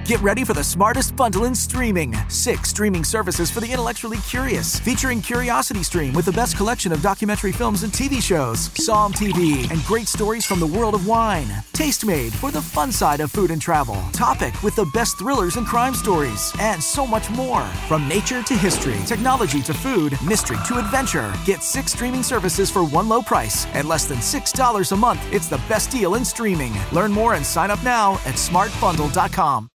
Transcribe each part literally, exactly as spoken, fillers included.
Get ready for the smartest bundle in streaming. Six streaming services for the intellectually curious, featuring Curiosity Stream with the best collection of documentary films and T V shows, Psalm T V, and great stories from the world of wine, Tastemade for the fun side of food and travel, Topic with the best thrillers and crime stories, and so much more. From nature to history, technology to food, mystery to adventure. Get six streaming services for one low price at less than six dollars a month. It's the best deal in streaming. Learn more and sign up now at smart bundle dot com.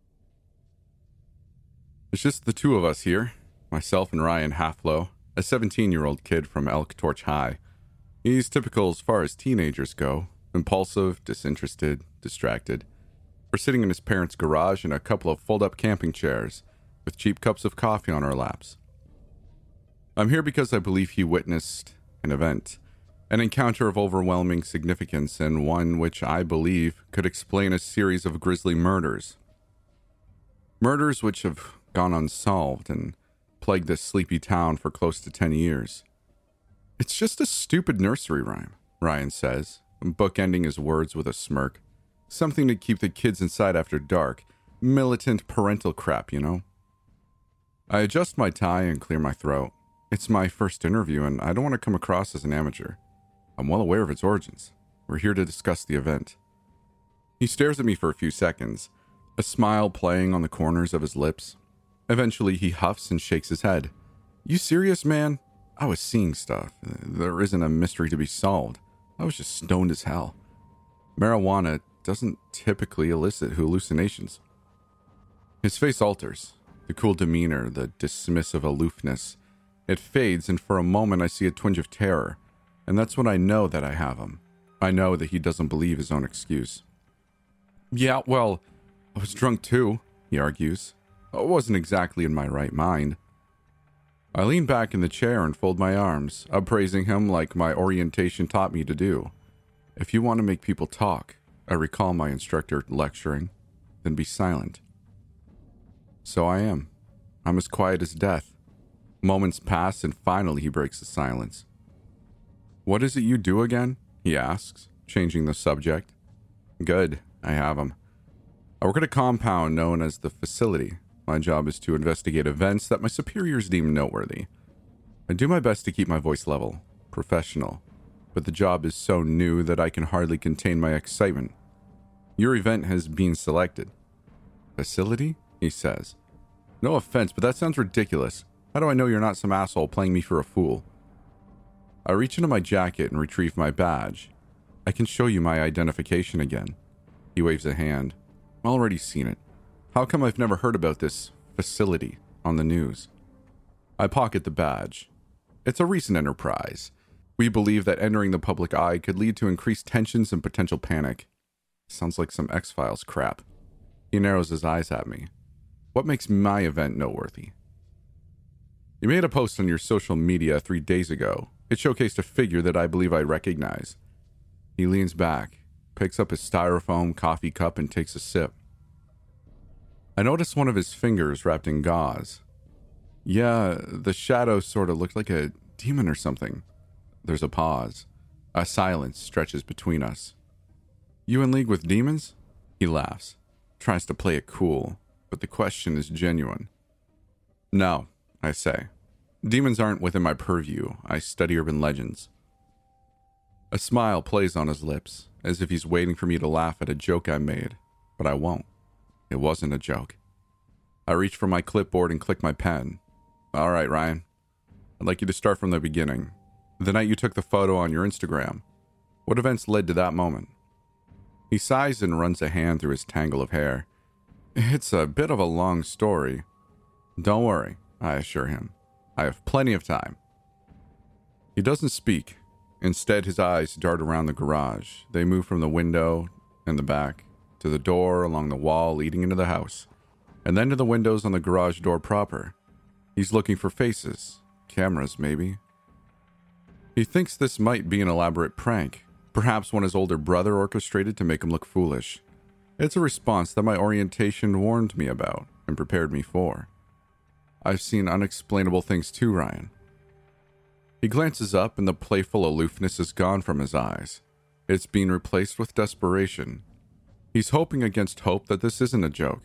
It's just the two of us here, myself and Ryan Halflow, a seventeen-year-old kid from Elk Torch High. He's typical as far as teenagers go, impulsive, disinterested, distracted. We're sitting in his parents' garage in a couple of fold-up camping chairs, with cheap cups of coffee on our laps. I'm here because I believe he witnessed an event, an encounter of overwhelming significance, and one which I believe could explain a series of grisly murders. Murders which have gone unsolved and plagued this sleepy town for close to ten years. It's just a stupid nursery rhyme, Ryan says, bookending his words with a smirk. Something to keep the kids inside after dark. Militant parental crap, you know? I adjust my tie and clear my throat. It's my first interview, and I don't want to come across as an amateur. I'm well aware of its origins. We're here to discuss the event. He stares at me for a few seconds, a smile playing on the corners of his lips. Eventually, he huffs and shakes his head. You serious, man? I was seeing stuff. There isn't a mystery to be solved. I was just stoned as hell. Marijuana doesn't typically elicit hallucinations. His face alters. The cool demeanor, the dismissive aloofness. It fades, and for a moment I see a twinge of terror. And that's when I know that I have him. I know that he doesn't believe his own excuse. Yeah, well, I was drunk too, he argues. I wasn't exactly in my right mind. I lean back in the chair and fold my arms, appraising him like my orientation taught me to do. If you want to make people talk, I recall my instructor lecturing, then be silent. So I am. I'm as quiet as death. Moments pass and finally he breaks the silence. What is it you do again? He asks, changing the subject. Good, I have him. I work at a compound known as the Facility. My job is to investigate events that my superiors deem noteworthy. I do my best to keep my voice level, professional, but the job is so new that I can hardly contain my excitement. Your event has been selected. Facility? He says. No offense, but that sounds ridiculous. How do I know you're not some asshole playing me for a fool? I reach into my jacket and retrieve my badge. I can show you my identification again. He waves a hand. I've already seen it. How come I've never heard about this facility on the news? I pocket the badge. It's a recent enterprise. We believe that entering the public eye could lead to increased tensions and potential panic. Sounds like some X-Files crap. He narrows his eyes at me. What makes my event noteworthy? You made a post on your social media three days ago. It showcased a figure that I believe I recognize. He leans back, picks up his styrofoam coffee cup and takes a sip. I noticed one of his fingers wrapped in gauze. Yeah, the shadow sort of looked like a demon or something. There's a pause. A silence stretches between us. You in league with demons? He laughs, tries to play it cool, but the question is genuine. No, I say. Demons aren't within my purview. I study urban legends. A smile plays on his lips, as if he's waiting for me to laugh at a joke I made, but I won't. It wasn't a joke. I reach for my clipboard and click my pen. All right, Ryan. I'd like you to start from the beginning. The night you took the photo on your Instagram. What events led to that moment? He sighs and runs a hand through his tangle of hair. It's a bit of a long story. Don't worry, I assure him. I have plenty of time. He doesn't speak. Instead, his eyes dart around the garage. They move from the window and the back to the door along the wall leading into the house, and then to the windows on the garage door proper. He's looking for faces, cameras maybe. He thinks this might be an elaborate prank, perhaps one his older brother orchestrated to make him look foolish. It's a response that my orientation warned me about and prepared me for. I've seen unexplainable things too, Ryan. He glances up and the playful aloofness is gone from his eyes. It's been replaced with desperation. He's hoping against hope that this isn't a joke.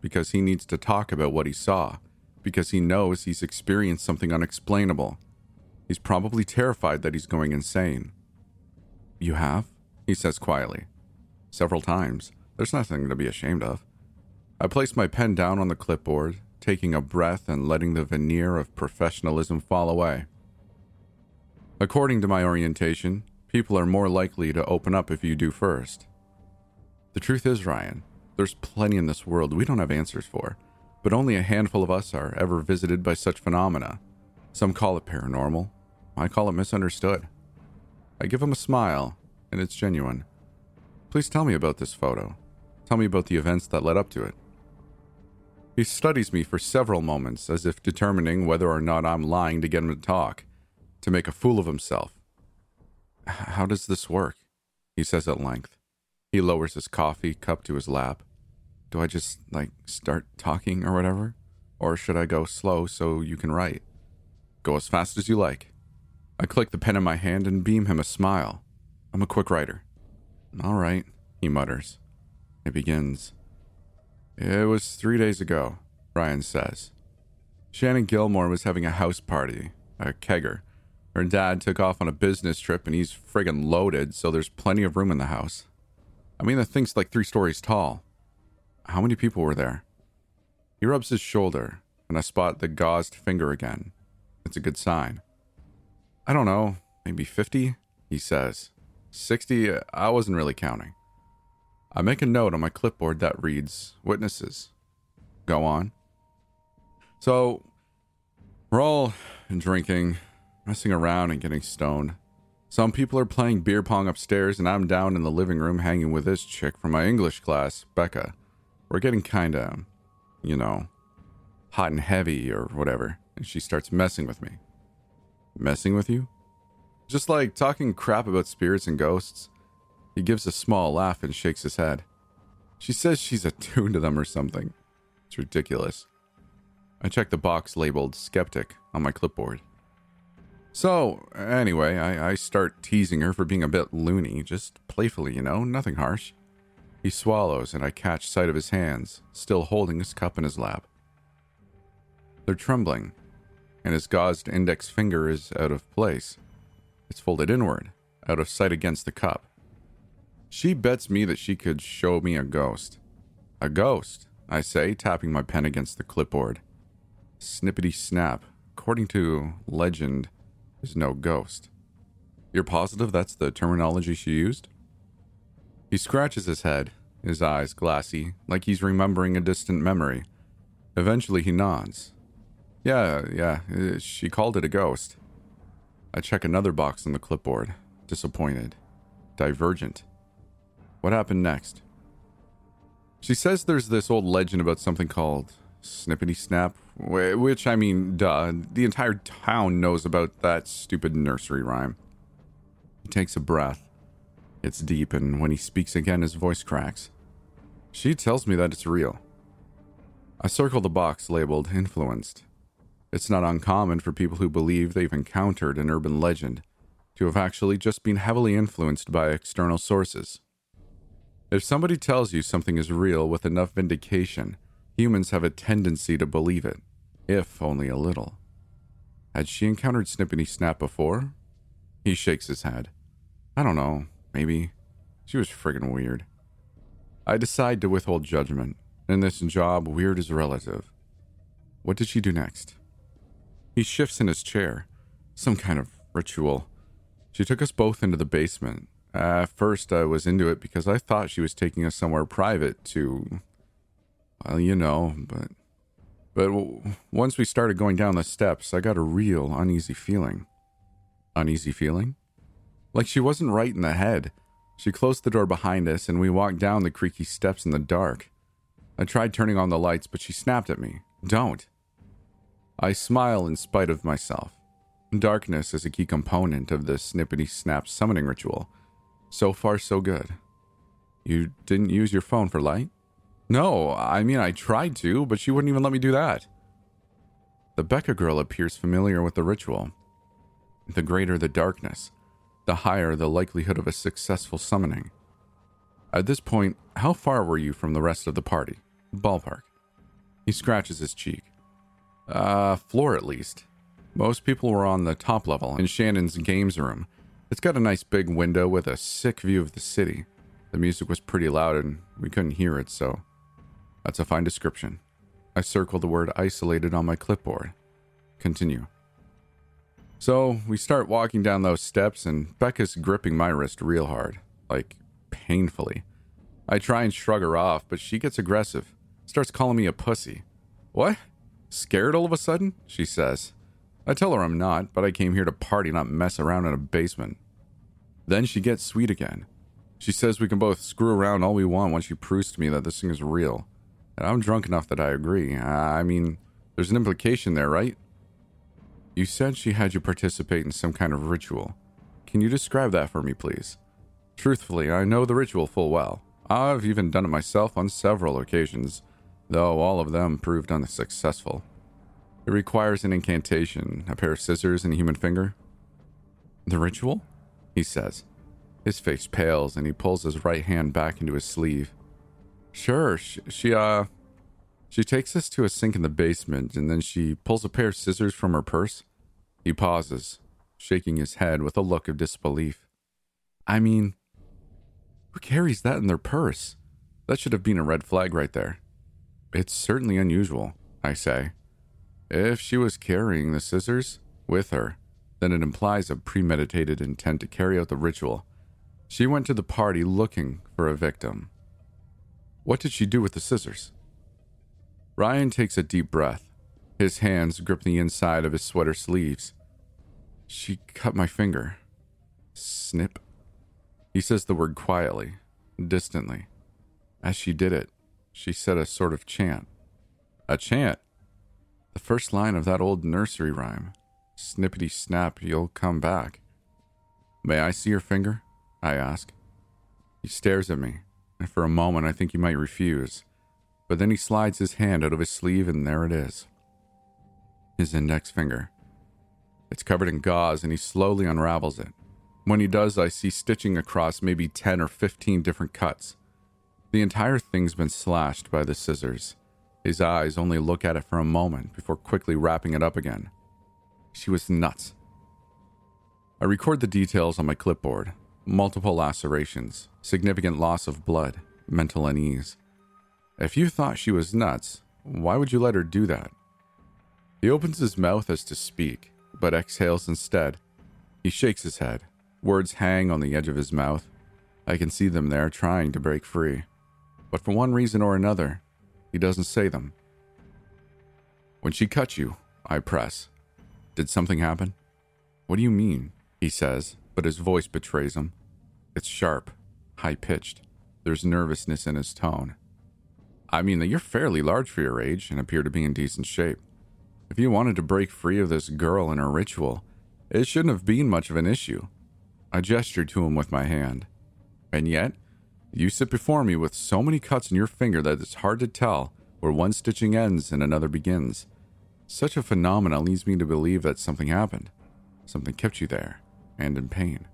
because he needs to talk about what he saw, because he knows he's experienced something unexplainable. He's probably terrified that he's going insane. "You have?" he says quietly. "Several times. There's nothing to be ashamed of." I place my pen down on the clipboard, taking a breath and letting the veneer of professionalism fall away. According to my orientation, people are more likely to open up if you do first. The truth is, Ryan, there's plenty in this world we don't have answers for, but only a handful of us are ever visited by such phenomena. Some call it paranormal. I call it misunderstood. I give him a smile, and it's genuine. "Please tell me about this photo. Tell me about the events that led up to it." He studies me for several moments, as if determining whether or not I'm lying to get him to talk, to make a fool of himself. "How does this work?" he says at length. He lowers his coffee cup to his lap. "Do I just, like, start talking or whatever? Or should I go slow so you can write?" "Go as fast as you like." I click the pen in my hand and beam him a smile. "I'm a quick writer." "All right," he mutters. It begins. "It was three days ago," Ryan says. "Shannon Gilmore was having a house party, a kegger. Her dad took off on a business trip and he's friggin' loaded, so there's plenty of room in the house. I mean, the thing's like three stories tall. How many people were there?" He rubs his shoulder, and I spot the gauzed finger again. It's a good sign. "I don't know, maybe fifty, he says. sixty, I wasn't really counting. I make a note on my clipboard that reads, "Witnesses." Go on. "So, we're all drinking, messing around and getting stoned. Some people are playing beer pong upstairs, and I'm down in the living room hanging with this chick from my English class, Becca. We're getting kinda, you know, hot and heavy or whatever, and she starts messing with me." "Messing with you?" "Just like talking crap about spirits and ghosts." He gives a small laugh and shakes his head. "She says she's attuned to them or something. It's ridiculous." I check the box labeled skeptic on my clipboard. So, anyway, I, I start teasing her for being a bit loony, just playfully, you know, nothing harsh. He swallows, and I catch sight of his hands, still holding his cup in his lap. They're trembling, and his gauzed index finger is out of place. It's folded inward, out of sight against the cup. She bets me that she could show me a ghost. "A ghost," I say, tapping my pen against the clipboard. Snippety snap. According to legend, there's no ghost. "You're positive that's the terminology she used?" He scratches his head, his eyes glassy, like he's remembering a distant memory. Eventually he nods. Yeah, yeah, she called it a ghost." I check another box on the clipboard. Disappointed. Divergent. "What happened next?" "She says there's this old legend about something called Snippety Snap, which, I mean, duh, the entire town knows about that stupid nursery rhyme." He takes a breath. It's deep, and when he speaks again, his voice cracks. "She tells me that it's real." I circle the box labeled influenced. It's not uncommon for people who believe they've encountered an urban legend to have actually just been heavily influenced by external sources. If somebody tells you something is real with enough vindication, humans have a tendency to believe it, if only a little. Had she encountered Snippety Snap before? He shakes his head. "I don't know, maybe. She was friggin' weird." I decide to withhold judgment. In this job, weird is relative. "What did she do next?" He shifts in his chair. Some kind of ritual. "She took us both into the basement. At first, I was into it because I thought she was taking us somewhere private to, well, you know, but but w- once we started going down the steps, I got a real uneasy feeling." "Uneasy feeling?" "Like she wasn't right in the head. She closed the door behind us, and we walked down the creaky steps in the dark. I tried turning on the lights, but she snapped at me. Don't." I smile in spite of myself. Darkness is a key component of the Snippety Snap summoning ritual. So far, so good. "You didn't use your phone for light?" "No, I mean, I tried to, but she wouldn't even let me do that." The Becca girl appears familiar with the ritual. The greater the darkness, the higher the likelihood of a successful summoning. At this point, how far were you from the rest of the party? Ballpark. He scratches his cheek. Uh, floor at least. Most people were on the top level in Shannon's games room. It's got a nice big window with a sick view of the city. The music was pretty loud and we couldn't hear it, so that's a fine description. I circled the word isolated on my clipboard. Continue. So we start walking down those steps and Becca's gripping my wrist real hard, like painfully. I try and shrug her off, but she gets aggressive, starts calling me a pussy. What? Scared all of a sudden? She says. I tell her I'm not, but I came here to party, not mess around in a basement. Then she gets sweet again. She says we can both screw around all we want once she proves to me that this thing is real. And I'm drunk enough that I agree. I mean, there's an implication there, right? You said she had you participate in some kind of ritual. Can you describe that for me, please? Truthfully, I know the ritual full well. I've even done it myself on several occasions, though all of them proved unsuccessful. It requires an incantation, a pair of scissors, and a human finger. The ritual? He says. His face pales and he pulls his right hand back into his sleeve. Sure, she, she, uh, she takes us to a sink in the basement and then she pulls a pair of scissors from her purse. He pauses, shaking his head with a look of disbelief. I mean, who carries that in their purse? That should have been a red flag right there. It's certainly unusual, I say. If she was carrying the scissors with her, then it implies a premeditated intent to carry out the ritual. She went to the party looking for a victim. What did she do with the scissors? Ryan takes a deep breath. His hands grip the inside of his sweater sleeves. She cut my finger. Snip. He says the word quietly, distantly. As she did it, she said a sort of chant. A chant? The first line of that old nursery rhyme. Snippity snap, you'll come back. May I see your finger? I ask. He stares at me, and for a moment I think he might refuse, but then he slides his hand out of his sleeve and there it is. His index finger. It's covered in gauze and he slowly unravels it. When he does, I see stitching across maybe ten or fifteen different cuts. The entire thing's been slashed by the scissors. His eyes only look at it for a moment before quickly wrapping it up again. She was nuts. I record the details on my clipboard. Multiple lacerations, significant loss of blood, mental unease. If you thought she was nuts, why would you let her do that? He opens his mouth as to speak, but exhales instead. He shakes his head. Words hang on the edge of his mouth. I can see them there trying to break free. But for one reason or another, he doesn't say them. When she cut you, I press. Did something happen? What do you mean? He says, but his voice betrays him. It's sharp, high-pitched. There's nervousness in his tone. I mean that you're fairly large for your age and appear to be in decent shape. If you wanted to break free of this girl and her ritual, it shouldn't have been much of an issue. I gestured to him with my hand. And yet, you sit before me with so many cuts in your finger that it's hard to tell where one stitching ends and another begins. Such a phenomenon leads me to believe that something happened. Something kept you there, and in pain.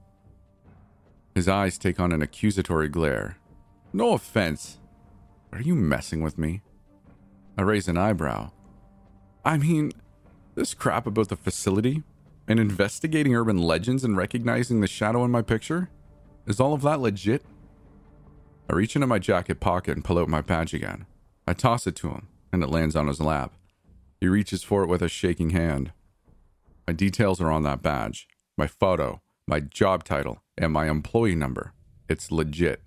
His eyes take on an accusatory glare. No offense. Are you messing with me? I raise an eyebrow. I mean, this crap about the facility and investigating urban legends and recognizing the shadow in my picture? Is all of that legit? I reach into my jacket pocket and pull out my badge again. I toss it to him, and it lands on his lap. He reaches for it with a shaking hand. My details are on that badge. My photo, my job title, and my employee number. It's legit.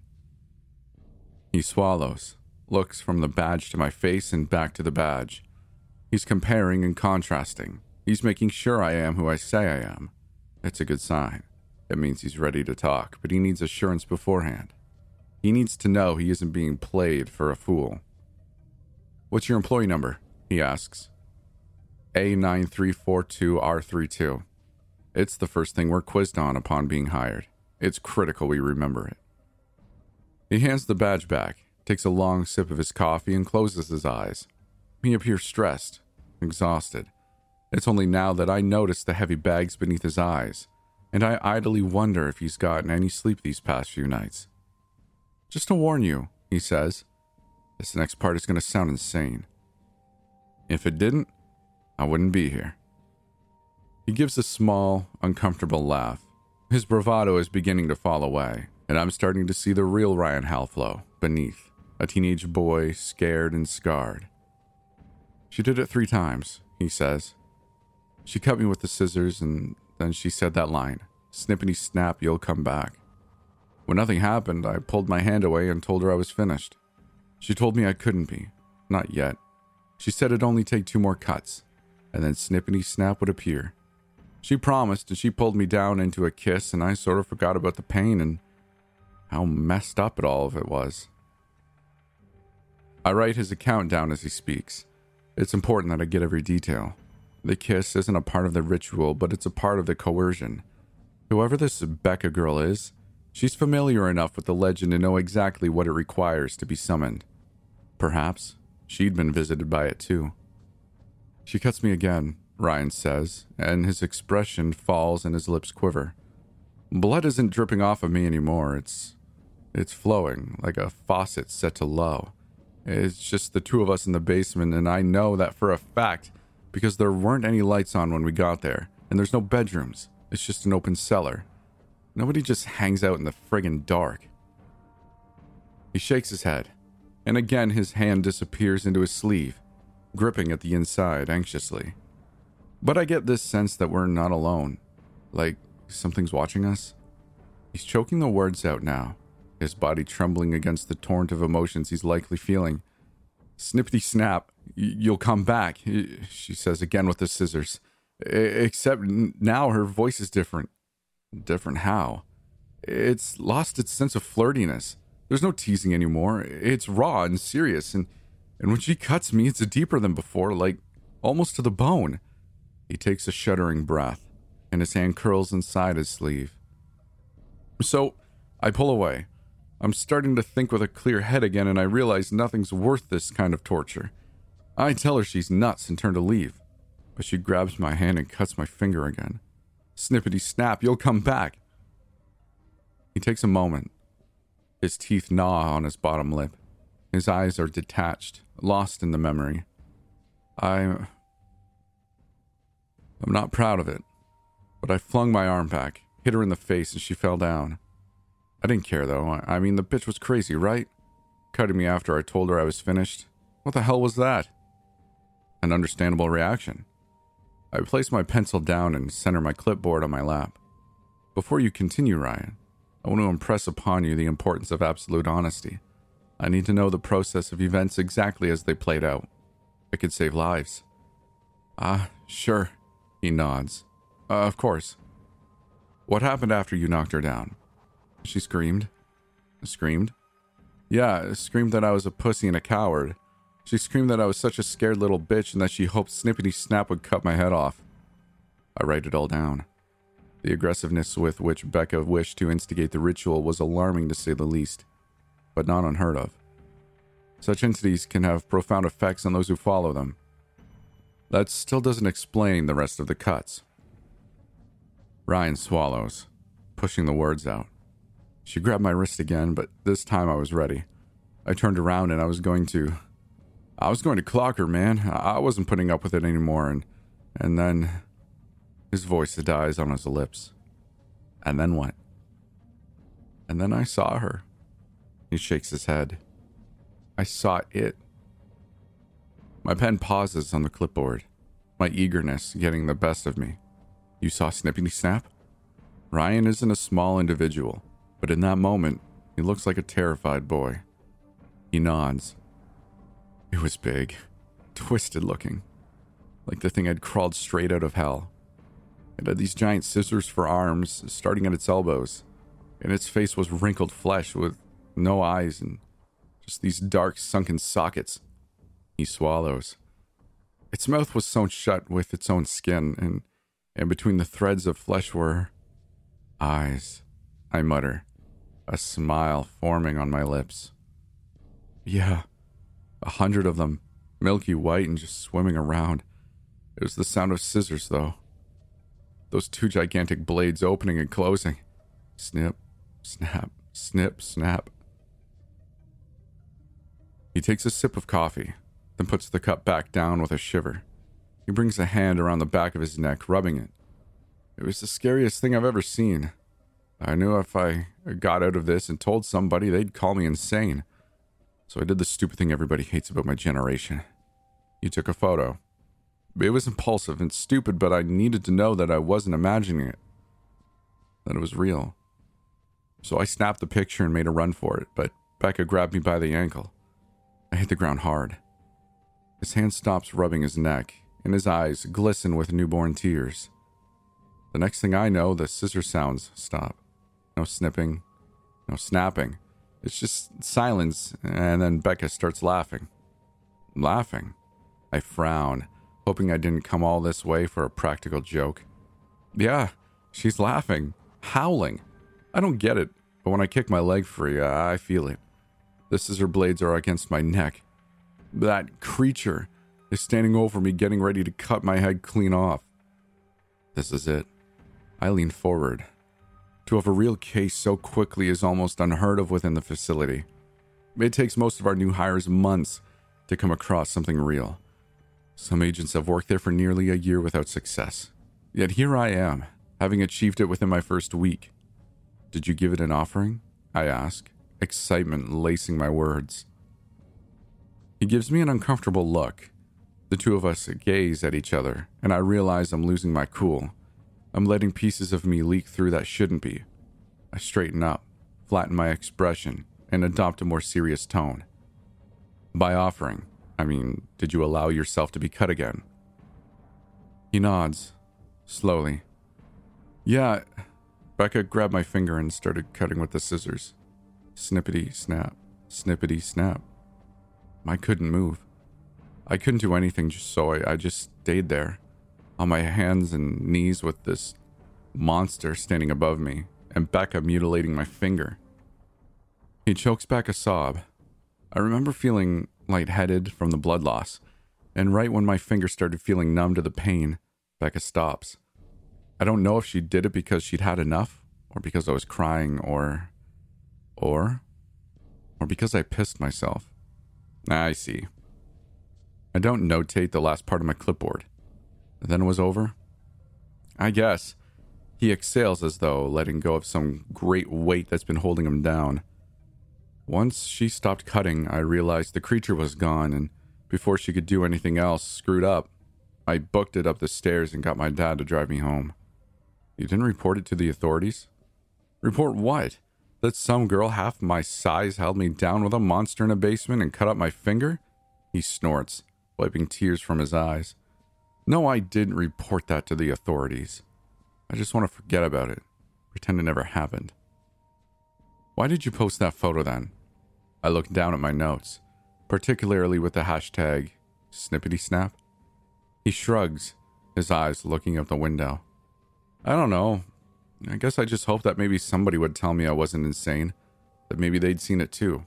He swallows, looks from the badge to my face and back to the badge. He's comparing and contrasting. He's making sure I am who I say I am. It's a good sign. It means he's ready to talk, but he needs assurance beforehand. He needs to know he isn't being played for a fool. What's your employee number? He asks. A nine three four two R thirty-two. It's the first thing we're quizzed on upon being hired. It's critical we remember it. He hands the badge back, takes a long sip of his coffee, and closes his eyes. He appears stressed, exhausted. It's only now that I notice the heavy bags beneath his eyes, and I idly wonder if he's gotten any sleep these past few nights. Just to warn you, he says. This next part is going to sound insane. If it didn't, I wouldn't be here. He gives a small, uncomfortable laugh. His bravado is beginning to fall away, and I'm starting to see the real Ryan Halflow beneath, a teenage boy scared and scarred. She did it three times, he says. She cut me with the scissors, and then she said that line, "Snippity snap, you'll come back." When nothing happened, I pulled my hand away and told her I was finished. She told me I couldn't be. Not yet. She said it'd only take two more cuts, and then snippity snap would appear. She promised, and she pulled me down into a kiss, and I sort of forgot about the pain and how messed up it all of it was. I write his account down as he speaks. It's important that I get every detail. The kiss isn't a part of the ritual, but it's a part of the coercion. Whoever this Becca girl is, she's familiar enough with the legend to know exactly what it requires to be summoned. Perhaps she'd been visited by it too. She cuts me again, Ryan says, and his expression falls and his lips quiver. Blood isn't dripping off of me anymore. It's it's flowing like a faucet set to low. It's just the two of us in the basement, and I know that for a fact because there weren't any lights on when we got there, and there's no bedrooms. It's just an open cellar. Nobody just hangs out in the friggin' dark. He shakes his head, and again his hand disappears into his sleeve, gripping at the inside anxiously. But I get this sense that we're not alone. Like something's watching us. He's choking the words out now, his body trembling against the torrent of emotions he's likely feeling. Snippity snap, y- you'll come back, she says again with the scissors. Except now her voice is different. Different how? It's lost its sense of flirtiness. There's no teasing anymore. It's raw and serious, and, and when she cuts me, it's deeper than before, like almost to the bone. He takes a shuddering breath, and his hand curls inside his sleeve. So, I pull away. I'm starting to think with a clear head again, and I realize nothing's worth this kind of torture. I tell her she's nuts and turn to leave, but she grabs my hand and cuts my finger again. Snippity snap, you'll come back. He takes a moment. His teeth gnaw on his bottom lip. His eyes are detached, lost in the memory. I... I'm not proud of it, but I flung my arm back, hit her in the face, and she fell down. I didn't care, though. I mean, the bitch was crazy, right? Cutting me after I told her I was finished. What the hell was that? An understandable reaction. I placed my pencil down and center my clipboard on my lap. Before you continue, Ryan, I want to impress upon you the importance of absolute honesty. I need to know the process of events exactly as they played out. It could save lives. Ah, sure. He nods. Uh, of course. What happened after you knocked her down? She screamed. Screamed? Yeah, screamed that I was a pussy and a coward. She screamed that I was such a scared little bitch and that she hoped Snippity Snap would cut my head off. I write it all down. The aggressiveness with which Becca wished to instigate the ritual was alarming to say the least, but not unheard of. Such entities can have profound effects on those who follow them. That still doesn't explain the rest of the cuts. Ryan swallows, pushing the words out. She grabbed my wrist again, but this time I was ready. I turned around and I was going to... I was going to clock her, man. I wasn't putting up with it anymore, and... And then... His voice dies on his lips. And then what? And then I saw her. He shakes his head. I saw it. My pen pauses on the clipboard, my eagerness getting the best of me. You saw Snippity Snap? Ryan isn't a small individual, but in that moment, he looks like a terrified boy. He nods. It was big, twisted looking, like the thing had crawled straight out of hell. It had these giant scissors for arms, starting at its elbows, and its face was wrinkled flesh with no eyes and just these dark, sunken sockets. He swallows. Its mouth was sewn shut with its own skin, and, and between the threads of flesh were eyes. I mutter, a smile forming on my lips. Yeah, a hundred of them, milky white and just swimming around. It was the sound of scissors, though. Those two gigantic blades opening and closing. Snip, snap, snip, snap. He takes a sip of coffee, then puts the cup back down with a shiver. He brings a hand around the back of his neck, rubbing it. It was the scariest thing I've ever seen. I knew if I got out of this and told somebody, they'd call me insane. So I did the stupid thing everybody hates about my generation. You took a photo. It was impulsive and stupid, but I needed to know that I wasn't imagining it. That it was real. So I snapped the picture and made a run for it, but Becca grabbed me by the ankle. I hit the ground hard. His hand stops rubbing his neck, and his eyes glisten with newborn tears. The next thing I know, the scissor sounds stop. No snipping, no snapping. It's just silence, and then Becca starts laughing. Laughing? I frown, hoping I didn't come all this way for a practical joke. Yeah, she's laughing, howling. I don't get it, but when I kick my leg free, I feel it. The scissor blades are against my neck. That creature is standing over me, getting ready to cut my head clean off. This is it. I lean forward. To have a real case so quickly is almost unheard of within the facility. It takes most of our new hires months to come across something real. Some agents have worked there for nearly a year without success. Yet here I am, having achieved it within my first week. Did you give it an offering? I ask, excitement lacing my words. He gives me an uncomfortable look. The two of us gaze at each other, and I realize I'm losing my cool. I'm letting pieces of me leak through that shouldn't be. I straighten up, flatten my expression, and adopt a more serious tone. By offering, I mean, did you allow yourself to be cut again? He nods, slowly. Yeah. Becca grabbed my finger and started cutting with the scissors. Snippety snap, snippety snap. I couldn't move. I couldn't do anything, so I, I just stayed there, on my hands and knees with this monster standing above me, and Becca mutilating my finger. He chokes back a sob. I remember feeling lightheaded from the blood loss, and right when my finger started feeling numb to the pain, Becca stops. I don't know if she did it because she'd had enough, or because I was crying, or... Or... Or because I pissed myself. I see. I don't notate the last part of my clipboard. Then it was over? I guess. He exhales as though letting go of some great weight that's been holding him down. Once she stopped cutting, I realized the creature was gone, and before she could do anything else, screwed up. I booked it up the stairs and got my dad to drive me home. You didn't report it to the authorities? Report what? That some girl half my size held me down with a monster in a basement and cut up my finger? He snorts, wiping tears from his eyes. No, I didn't report that to the authorities. I just want to forget about it. Pretend it never happened. Why did you post that photo then? I looked down at my notes, particularly with the hashtag snippety snap. He shrugs, his eyes looking out the window. I don't know. I guess I just hoped that maybe somebody would tell me I wasn't insane, that maybe they'd seen it too.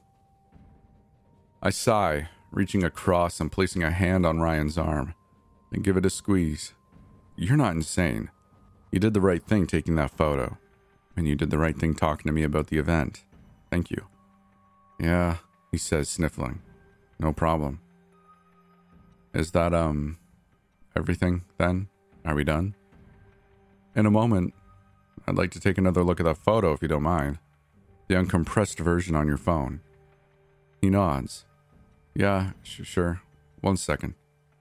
I sigh, reaching across and placing a hand on Ryan's arm, and give it a squeeze. You're not insane. You did the right thing taking that photo, and you did the right thing talking to me about the event. Thank you. Yeah, he says, sniffling. No problem. Is that, um, everything, then? Are we done? In a moment, I'd like to take another look at that photo, if you don't mind. The uncompressed version on your phone. He nods. Yeah, sh- sure. One second.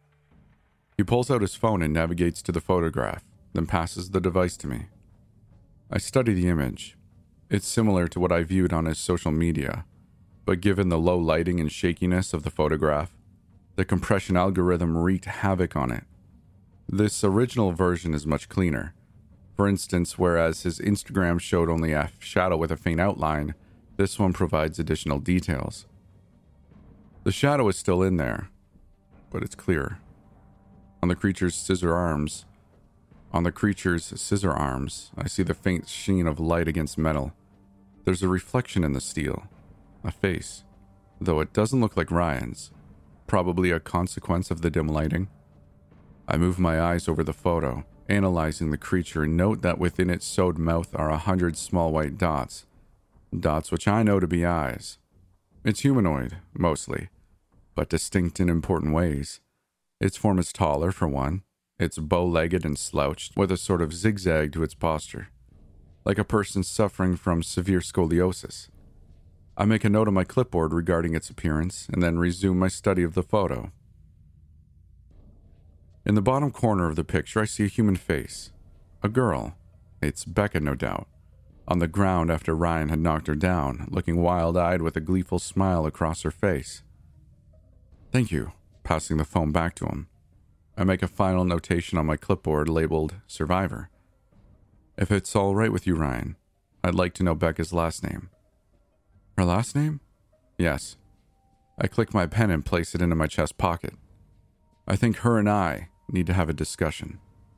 He pulls out his phone and navigates to the photograph, then passes the device to me. I study the image. It's similar to what I viewed on his social media, but given the low lighting and shakiness of the photograph, the compression algorithm wreaked havoc on it. This original version is much cleaner. For instance, whereas his Instagram showed only a shadow with a faint outline, this one provides additional details. The shadow is still in there, but it's clearer. On the creature's scissor arms, on the creature's scissor arms, I see the faint sheen of light against metal. There's a reflection in the steel, a face, though it doesn't look like Ryan's, probably a consequence of the dim lighting. I move my eyes over the photo, analyzing the creature, and note that within its sewed mouth are a hundred small white dots, dots which I know to be eyes. It's humanoid, mostly, but distinct in important ways. Its form is taller, for one. It's bow-legged and slouched, with a sort of zigzag to its posture, like a person suffering from severe scoliosis. I make a note on my clipboard regarding its appearance, and then resume my study of the photo. In the bottom corner of the picture, I see a human face. A girl. It's Becca, no doubt. On the ground after Ryan had knocked her down, looking wild-eyed with a gleeful smile across her face. "Thank you," passing the phone back to him. I make a final notation on my clipboard labeled Survivor. "If it's all right with you, Ryan, I'd like to know Becca's last name." "Her last name?" "Yes." I click my pen and place it into my chest pocket. I think her and I need to have a discussion.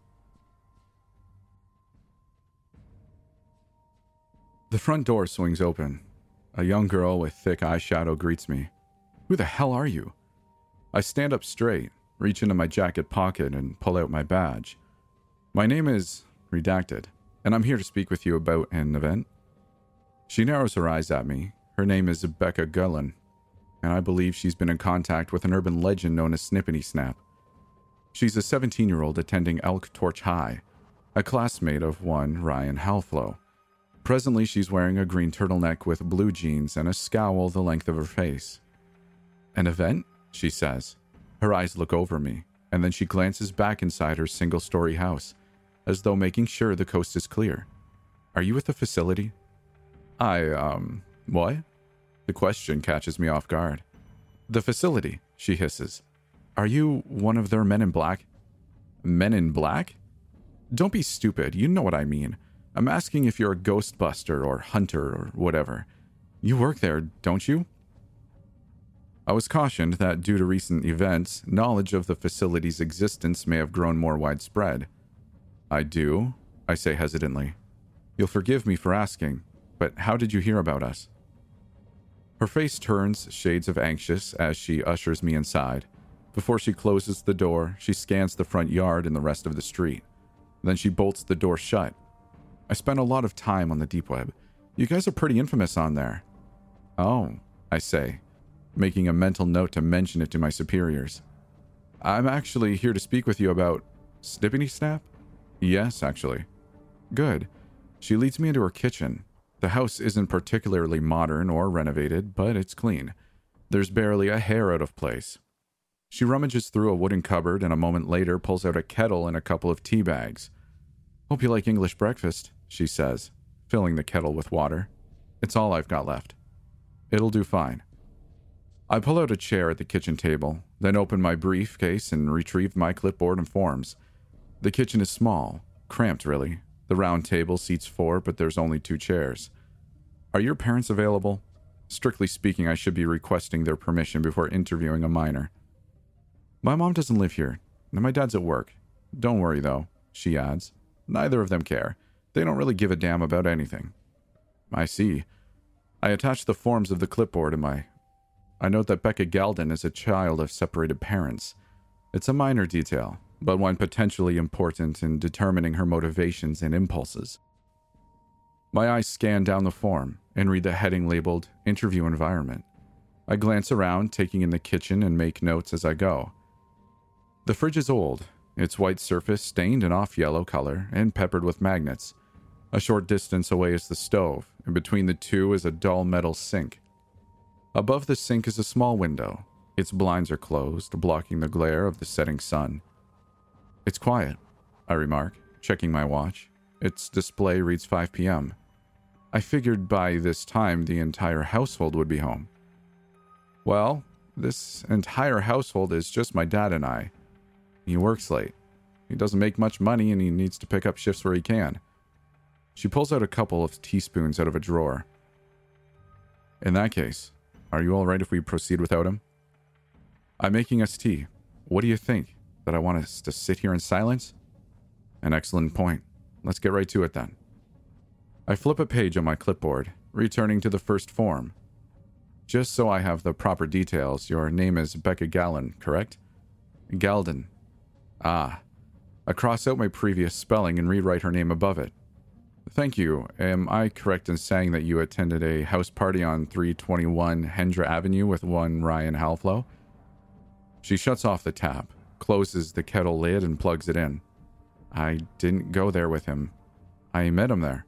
The front door swings open. A young girl with thick eyeshadow greets me. "Who the hell are you?" I stand up straight, reach into my jacket pocket, and pull out my badge. "My name is Redacted, and I'm here to speak with you about an event." She narrows her eyes at me. Her name is Becca Gullen, and I believe she's been in contact with an urban legend known as Snippety Snap. She's a seventeen-year-old attending Elk Torch High, a classmate of one Ryan Halflow. Presently, she's wearing a green turtleneck with blue jeans and a scowl the length of her face. "An event?" she says. Her eyes look over me, and then she glances back inside her single-story house, as though making sure the coast is clear. "Are you at the facility?" I, um, what? The question catches me off guard. "The facility," she hisses. "Are you one of their men in black?" "Men in black?" "Don't be stupid, you know what I mean. I'm asking if you're a ghostbuster or hunter or whatever. You work there, don't you?" I was cautioned that due to recent events, knowledge of the facility's existence may have grown more widespread. "I do," I say hesitantly. "You'll forgive me for asking, but how did you hear about us?" Her face turns shades of anxious as she ushers me inside. Before she closes the door, she scans the front yard and the rest of the street. Then she bolts the door shut. "I spent a lot of time on the deep web. You guys are pretty infamous on there." "Oh," I say, making a mental note to mention it to my superiors. "I'm actually here to speak with you about Snippety Snap?" "Yes, actually." "Good." She leads me into her kitchen. The house isn't particularly modern or renovated, but it's clean. There's barely a hair out of place. She rummages through a wooden cupboard and a moment later pulls out a kettle and a couple of tea bags. "Hope you like English breakfast," she says, filling the kettle with water. "It's all I've got left." "It'll do fine." I pull out a chair at the kitchen table, then open my briefcase and retrieve my clipboard and forms. The kitchen is small, cramped really. The round table seats four, but there's only two chairs. "Are your parents available?" Strictly speaking, I should be requesting their permission before interviewing a minor. "My mom doesn't live here, and my dad's at work. Don't worry, though," she adds. "Neither of them care. They don't really give a damn about anything." "I see." I attach the forms of the clipboard in my... I note that Becca Galden is a child of separated parents. It's a minor detail, but one potentially important in determining her motivations and impulses. My eyes scan down the form and read the heading labeled Interview Environment. I glance around, taking in the kitchen and make notes as I go. The fridge is old, its white surface stained an off-yellow color and peppered with magnets. A short distance away is the stove, and between the two is a dull metal sink. Above the sink is a small window. Its blinds are closed, blocking the glare of the setting sun. "It's quiet," I remark, checking my watch. Its display reads five p.m. I figured by this time the entire household would be home. "Well, this entire household is just my dad and I. He works late. He doesn't make much money and he needs to pick up shifts where he can." She pulls out a couple of teaspoons out of a drawer. "In that case, are you all right if we proceed without him?" "I'm making us tea. What do you think? That I want us to sit here in silence?" "An excellent point. Let's get right to it then." I flip a page on my clipboard, returning to the first form. "Just so I have the proper details, your name is Becca Gallen, correct?" "Galden." "Ah. I cross out my previous spelling and rewrite her name above it. Thank you. Am I correct in saying that you attended a house party on three twenty-one Hendra Avenue with one Ryan Halflow?" She shuts off the tap, closes the kettle lid, and plugs it in. I didn't go there with him. I met him there.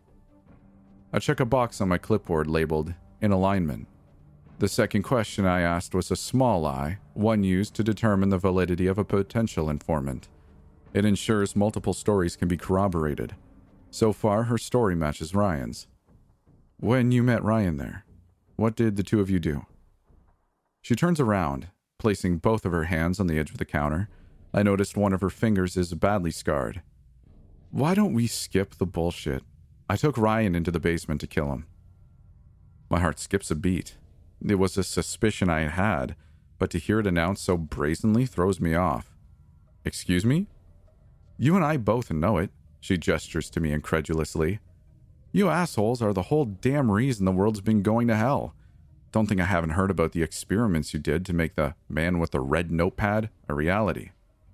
I check a box on my clipboard labeled in alignment. The second question I asked was a small lie, one used to determine the validity of a potential informant. It ensures multiple stories can be corroborated. So far, her story matches Ryan's. When you met Ryan there, what did the two of you do? She turns around, placing both of her hands on the edge of the counter. I noticed one of her fingers is badly scarred. Why don't we skip the bullshit? I took Ryan into the basement to kill him. My heart skips a beat. It was a suspicion I had, but to hear it announced so brazenly throws me off. Excuse me? You and I both know it, she gestures to me incredulously. You assholes are the whole damn reason the world's been going to hell. Don't think I haven't heard about the experiments you did to make the man with the red notepad a reality.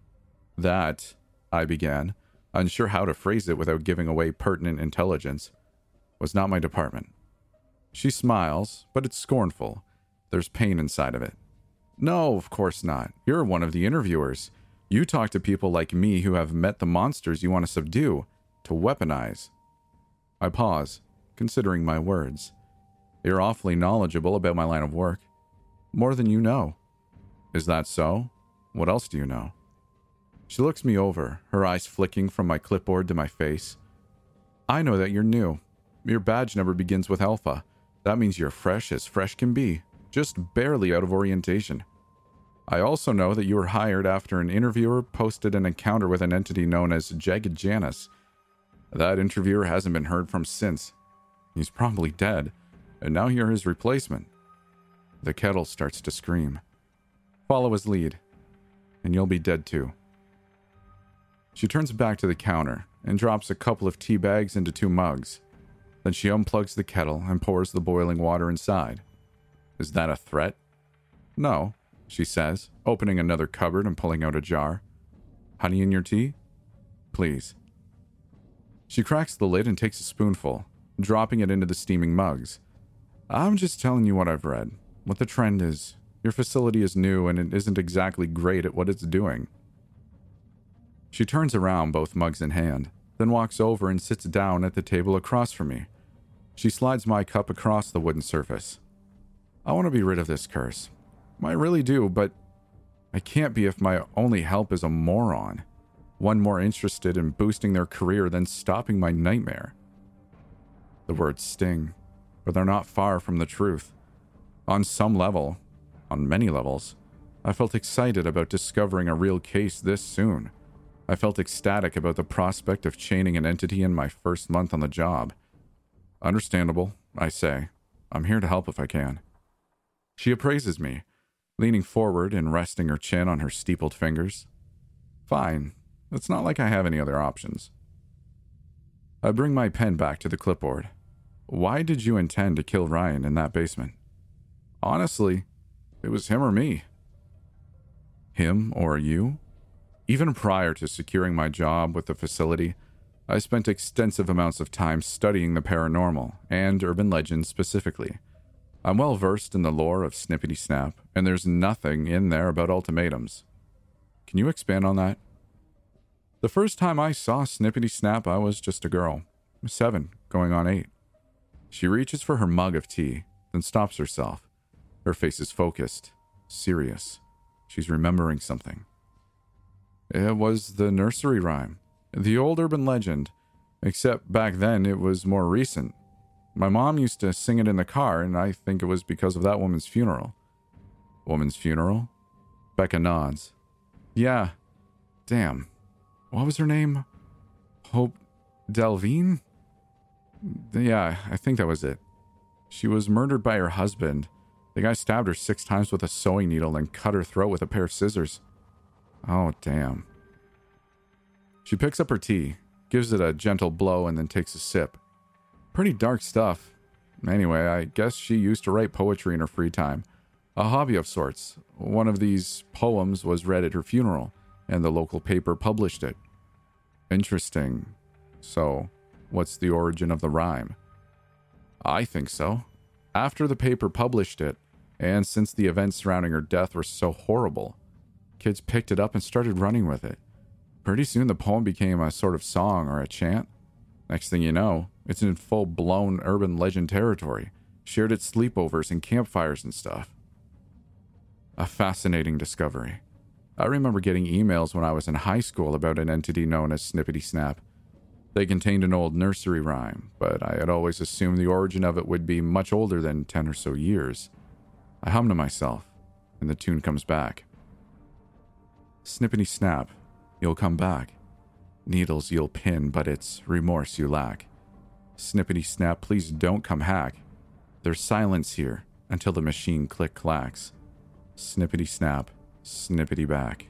That, I began, unsure how to phrase it without giving away pertinent intelligence, was not my department. She smiles, but it's scornful. There's pain inside of it. No, of course not. You're one of the interviewers. You talk to people like me who have met the monsters you want to subdue, to weaponize. I pause, considering my words. You're awfully knowledgeable about my line of work. More than you know. Is that so? What else do you know? She looks me over, her eyes flicking from my clipboard to my face. I know that you're new. Your badge number begins with Alpha. That means you're fresh as fresh can be, just barely out of orientation. I also know that you were hired after an interviewer posted an encounter with an entity known as Jagged Janus. That interviewer hasn't been heard from since. He's probably dead, and now you're his replacement. The kettle starts to scream. Follow his lead, and you'll be dead too. She turns back to the counter and drops a couple of tea bags into two mugs. Then she unplugs the kettle and pours the boiling water inside. Is that a threat? No, she says, opening another cupboard and pulling out a jar. Honey in your tea? Please. She cracks the lid and takes a spoonful, dropping it into the steaming mugs. I'm just telling you what I've read, what the trend is. Your facility is new and it isn't exactly great at what it's doing. She turns around, both mugs in hand, then walks over and sits down at the table across from me. She slides my cup across the wooden surface. I want to be rid of this curse. I really do, but I can't be if my only help is a moron. One more interested in boosting their career than stopping my nightmare. The words sting, but they're not far from the truth. On some level, on many levels, I felt excited about discovering a real case this soon. I felt ecstatic about the prospect of chaining an entity in my first month on the job. Understandable, I say. I'm here to help if I can. She appraises me, leaning forward and resting her chin on her steepled fingers. Fine. It's not like I have any other options. I bring my pen back to the clipboard. Why did you intend to kill Ryan in that basement? Honestly, it was him or me. Him or you? Even prior to securing my job with the facility, I spent extensive amounts of time studying the paranormal, and urban legends specifically. I'm well versed in the lore of Snippety Snap, and there's nothing in there about ultimatums. Can you expand on that? The first time I saw Snippety Snap, I was just a girl. Seven, going on eight. She reaches for her mug of tea, then stops herself. Her face is focused, serious. She's remembering something. It was the nursery rhyme. The old urban legend, except back then it was more recent. My mom used to sing it in the car, and I think it was because of that woman's funeral. Woman's funeral? Becca nods. Yeah. Damn. What was her name? Hope Delvine? Yeah, I think that was it. She was murdered by her husband. The guy stabbed her six times with a sewing needle and cut her throat with a pair of scissors. Oh, damn. She picks up her tea, gives it a gentle blow, and then takes a sip. Pretty dark stuff. Anyway, I guess she used to write poetry in her free time. A hobby of sorts. One of these poems was read at her funeral, and the local paper published it. Interesting. So, what's the origin of the rhyme? I think so. After the paper published it, and since the events surrounding her death were so horrible, Kids picked it up and started running with it. Pretty soon the poem became a sort of song or a chant. Next thing you know, it's in full-blown urban legend territory, shared at sleepovers and campfires and stuff. A fascinating discovery. I remember getting emails when I was in high school about an entity known as Snippety Snap. They contained an old nursery rhyme, but I had always assumed the origin of it would be much older than ten or so years. I hum to myself, and the tune comes back. Snippety snap, you'll come back. Needles you'll pin, but it's remorse you lack. Snippety snap, please don't come hack. There's silence here until the machine click clacks. Snippety snap, snippety back.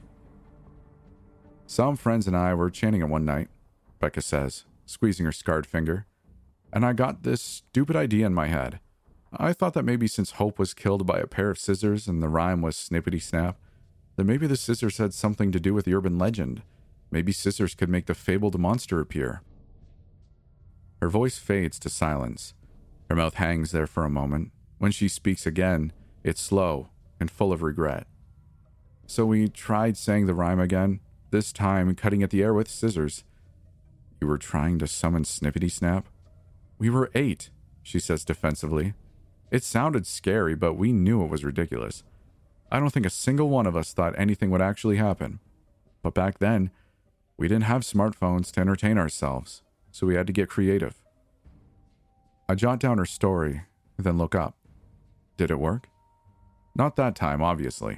Some friends and I were chanting it one night, Becca says, squeezing her scarred finger, and I got this stupid idea in my head. I thought that maybe since Hope was killed by a pair of scissors and the rhyme was snippety snap, that maybe the scissors had something to do with the urban legend. Maybe scissors could make the fabled monster appear. Her voice fades to silence. Her mouth hangs there for a moment. When she speaks again, it's slow and full of regret. So we tried saying the rhyme again, this time cutting at the air with scissors. You were trying to summon Snippety Snap? We were eight, she says defensively. It sounded scary, but we knew it was ridiculous. I don't think a single one of us thought anything would actually happen. But back then, we didn't have smartphones to entertain ourselves, so we had to get creative. I jot down her story, then look up. Did it work? Not that time, obviously.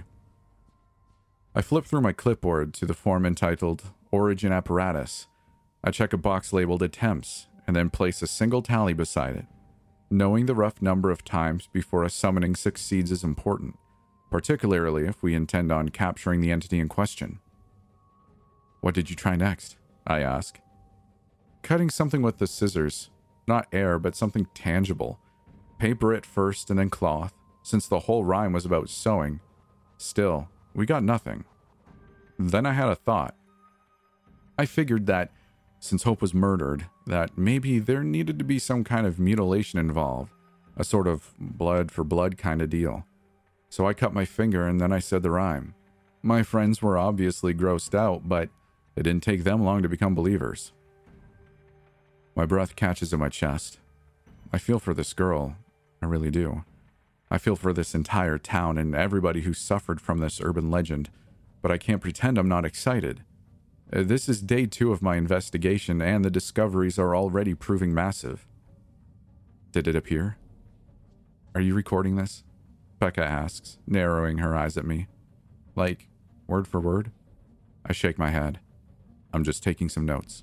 I flip through my clipboard to the form entitled Origin Apparatus. I check a box labeled Attempts, and then place a single tally beside it. Knowing the rough number of times before a summoning succeeds is important, particularly if we intend on capturing the entity in question. What did you try next? I ask. Cutting something with the scissors. Not air, but something tangible. Paper at first and then cloth, since the whole rhyme was about sewing. Still, we got nothing. Then I had a thought. I figured that, since Hope was murdered, that maybe there needed to be some kind of mutilation involved. A sort of blood for blood kind of deal. So I cut my finger and then I said the rhyme. My friends were obviously grossed out, but it didn't take them long to become believers. My breath catches in my chest. I feel for this girl. I really do. I feel for this entire town and everybody who suffered from this urban legend, but I can't pretend I'm not excited. This is day two of my investigation, and the discoveries are already proving massive. Did it appear? Are you recording this? Becca asks, narrowing her eyes at me. Like, word for word? I shake my head. I'm just taking some notes.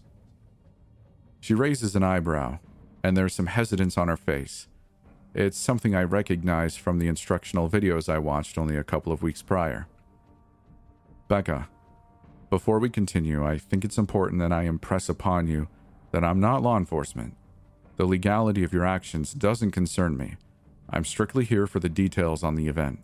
She raises an eyebrow, and there's some hesitance on her face. It's something I recognize from the instructional videos I watched only a couple of weeks prior. Becca, before we continue, I think it's important that I impress upon you that I'm not law enforcement. The legality of your actions doesn't concern me. I'm strictly here for the details on the event.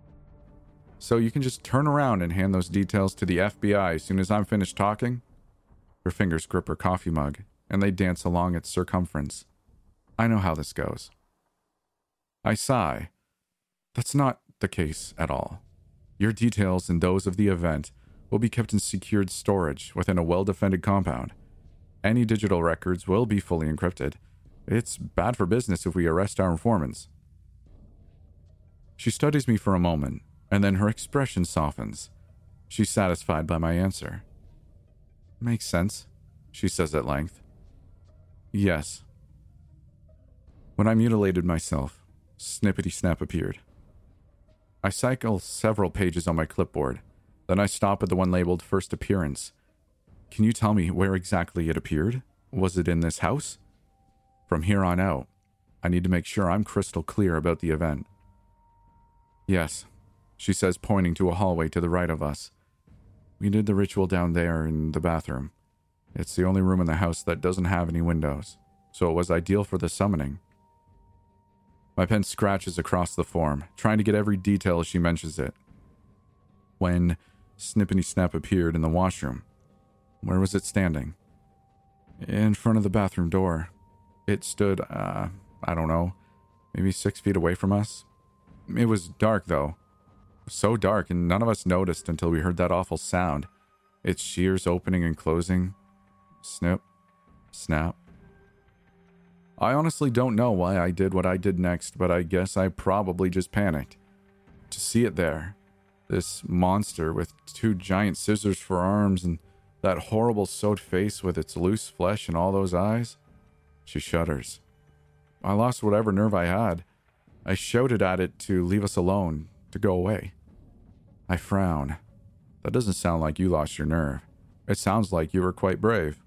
So you can just turn around and hand those details to the F B I as soon as I'm finished talking? Her fingers grip her coffee mug, and they dance along its circumference. I know how this goes. I sigh. That's not the case at all. Your details and those of the event will be kept in secured storage within a well-defended compound. Any digital records will be fully encrypted. It's bad for business if we arrest our informants. She studies me for a moment, and then her expression softens. She's satisfied by my answer. Makes sense, she says at length. Yes. When I mutilated myself, Snippety Snap appeared. I cycle several pages on my clipboard, then I stop at the one labeled First Appearance. Can you tell me where exactly it appeared? Was it in this house? From here on out, I need to make sure I'm crystal clear about the event. Yes, she says, pointing to a hallway to the right of us. We did the ritual down there in the bathroom. It's the only room in the house that doesn't have any windows, so it was ideal for the summoning. My pen scratches across the form, trying to get every detail as she mentions it. When Snippety Snap appeared in the washroom, where was it standing? In front of the bathroom door. It stood, uh, I don't know, maybe six feet away from us. It was dark, though. So dark, and none of us noticed until we heard that awful sound. Its shears opening and closing. Snip. Snap. I honestly don't know why I did what I did next, but I guess I probably just panicked. To see it there, this monster with two giant scissors for arms and that horrible sewed face with its loose flesh and all those eyes, she shudders. I lost whatever nerve I had. I shouted at it to leave us alone, to go away. I frown. That doesn't sound like you lost your nerve. It sounds like you were quite brave.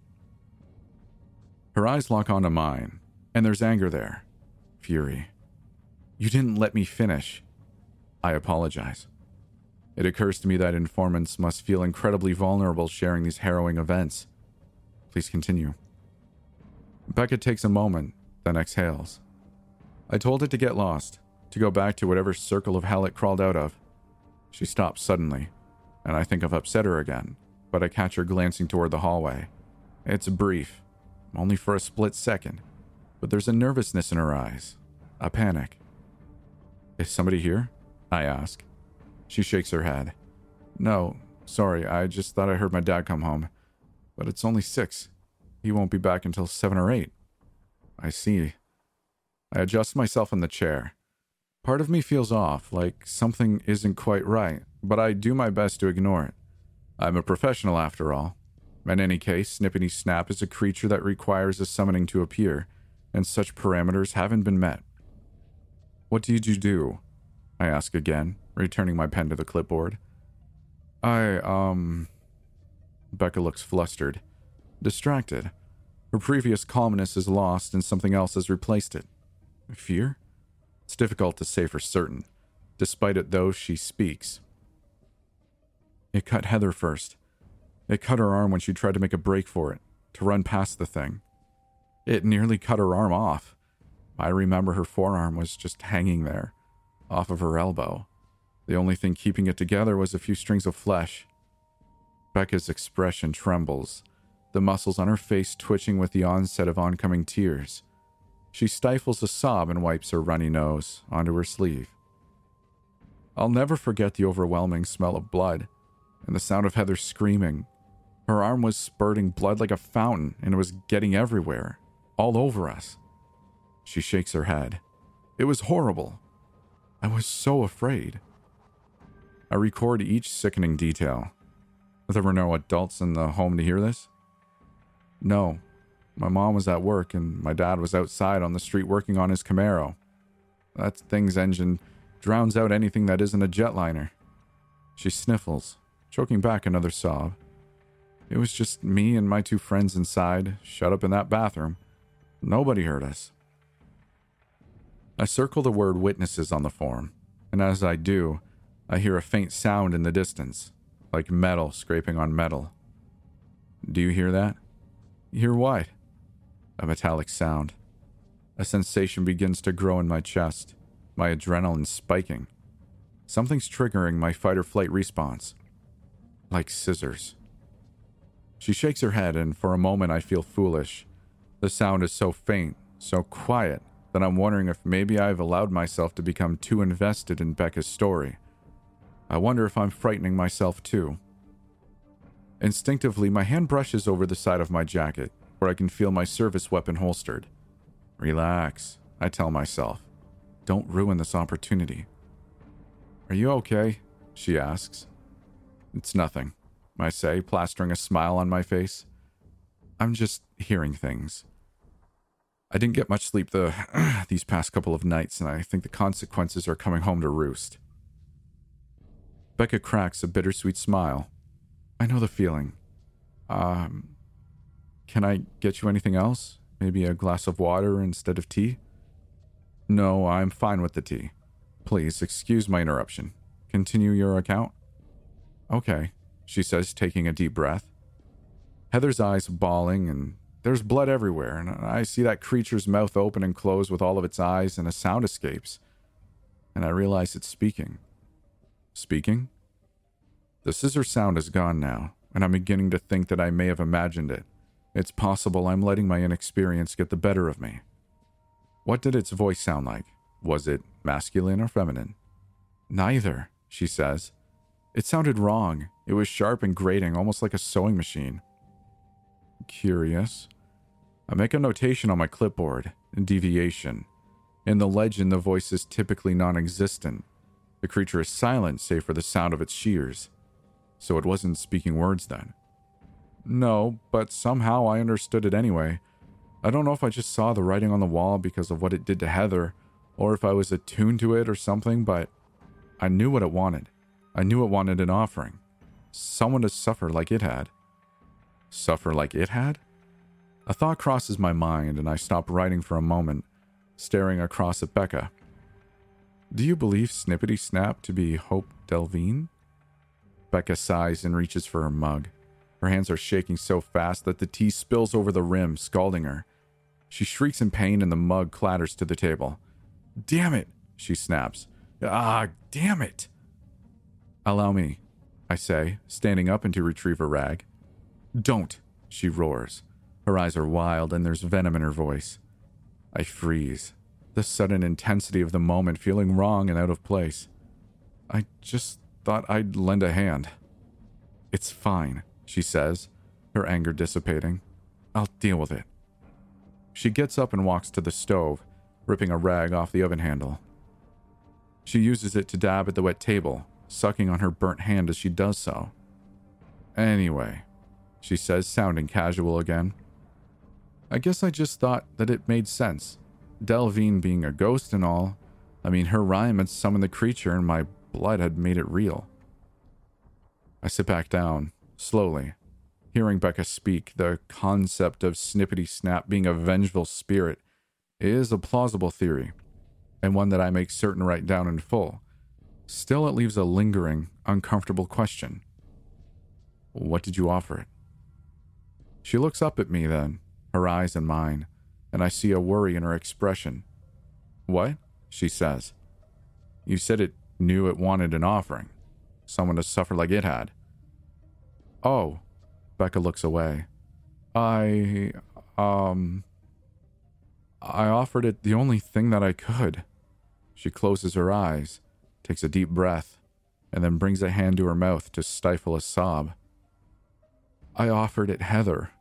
Her eyes lock onto mine, and there's anger there. Fury. You didn't let me finish. I apologize. It occurs to me that informants must feel incredibly vulnerable sharing these harrowing events. Please continue. Becca takes a moment, then exhales. I told it to get lost, to go back to whatever circle of hell it crawled out of. She stops suddenly, and I think I've upset her again, but I catch her glancing toward the hallway. It's brief, only for a split second, but there's a nervousness in her eyes, a panic. Is somebody here? I ask. She shakes her head. No, sorry, I just thought I heard my dad come home. But it's only six. He won't be back until seven or eight. I see. I adjust myself in the chair. Part of me feels off, like something isn't quite right, but I do my best to ignore it. I'm a professional after all. In any case, Snippety Snap is a creature that requires a summoning to appear, and such parameters haven't been met. What did you do? I ask again, returning my pen to the clipboard. I, um... Becca looks flustered, distracted. Her previous calmness is lost and something else has replaced it. Fear? It's difficult to say for certain. Despite it, though, she speaks. It cut Heather first. It cut her arm when she tried to make a break for it, to run past the thing. It nearly cut her arm off. I remember her forearm was just hanging there, off of her elbow. The only thing keeping it together was a few strings of flesh. Becca's expression trembles, the muscles on her face twitching with the onset of oncoming tears. She stifles a sob and wipes her runny nose onto her sleeve. I'll never forget the overwhelming smell of blood and the sound of Heather screaming. Her arm was spurting blood like a fountain, and it was getting everywhere, all over us. She shakes her head. It was horrible. I was so afraid. I record each sickening detail. There were no adults in the home to hear this? No. My mom was at work, and my dad was outside on the street working on his Camaro. That thing's engine drowns out anything that isn't a jetliner. She sniffles, choking back another sob. It was just me and my two friends inside, shut up in that bathroom. Nobody heard us. I circle the word witnesses on the form, and as I do, I hear a faint sound in the distance, like metal scraping on metal. Do you hear that? Hear what? A metallic sound. A sensation begins to grow in my chest, my adrenaline spiking. Something's triggering my fight-or-flight response. Like scissors. She shakes her head, and for a moment I feel foolish. The sound is so faint, so quiet, that I'm wondering if maybe I've allowed myself to become too invested in Becca's story. I wonder if I'm frightening myself too. Instinctively, my hand brushes over the side of my jacket, where I can feel my service weapon holstered. Relax, I tell myself. Don't ruin this opportunity. Are you okay? She asks. It's nothing, I say, plastering a smile on my face. I'm just hearing things. I didn't get much sleep the these past couple of nights, and I think the consequences are coming home to roost. Becca cracks a bittersweet smile. I know the feeling. Um, can I get you anything else? Maybe a glass of water instead of tea? No, I'm fine with the tea. Please, excuse my interruption. Continue your account? Okay, she says, taking a deep breath. Heather's eyes bawling, and there's blood everywhere, and I see that creature's mouth open and close with all of its eyes, and a sound escapes. And I realize it's speaking. Speaking? The scissor sound is gone now, and I'm beginning to think that I may have imagined it. It's possible I'm letting my inexperience get the better of me. What did its voice sound like? Was it masculine or feminine? Neither, she says. It sounded wrong. It was sharp and grating, almost like a sewing machine. Curious. I make a notation on my clipboard, deviation. In the legend, the voice is typically non-existent. The creature is silent, save for the sound of its shears. So it wasn't speaking words then. No, but somehow I understood it anyway. I don't know if I just saw the writing on the wall because of what it did to Heather, or if I was attuned to it or something, but I knew what it wanted. I knew it wanted an offering. Someone to suffer like it had. Suffer like it had? A thought crosses my mind, and I stop writing for a moment, staring across at Becca. Do you believe Snippety Snap to be Hope Delvine? Becca sighs and reaches for her mug. Her hands are shaking so fast that the tea spills over the rim, scalding her. She shrieks in pain and the mug clatters to the table. Damn it, she snaps. Ah, damn it. Allow me, I say, standing up and to retrieve her rag. Don't, she roars. Her eyes are wild and there's venom in her voice. I freeze, the sudden intensity of the moment feeling wrong and out of place. I just thought I'd lend a hand. It's fine, she says, her anger dissipating. I'll deal with it. She gets up and walks to the stove, ripping a rag off the oven handle. She uses it to dab at the wet table, sucking on her burnt hand as she does so. Anyway, she says, sounding casual again. I guess I just thought that it made sense. Delvine being a ghost and all. I mean, her rhyme had summoned the creature and my blood had made it real. I sit back down, slowly. Hearing Becca speak, the concept of Snippety Snap being a vengeful spirit is a plausible theory, and one that I make certain write down in full. Still, it leaves a lingering, uncomfortable question. What did you offer it? She looks up at me then, her eyes in mine, and I see a worry in her expression. What? She says. You said it knew it wanted an offering. Someone to suffer like it had. Oh. Becca looks away. I, um... I offered it the only thing that I could. She closes her eyes, takes a deep breath, and then brings a hand to her mouth to stifle a sob. I offered it Heather.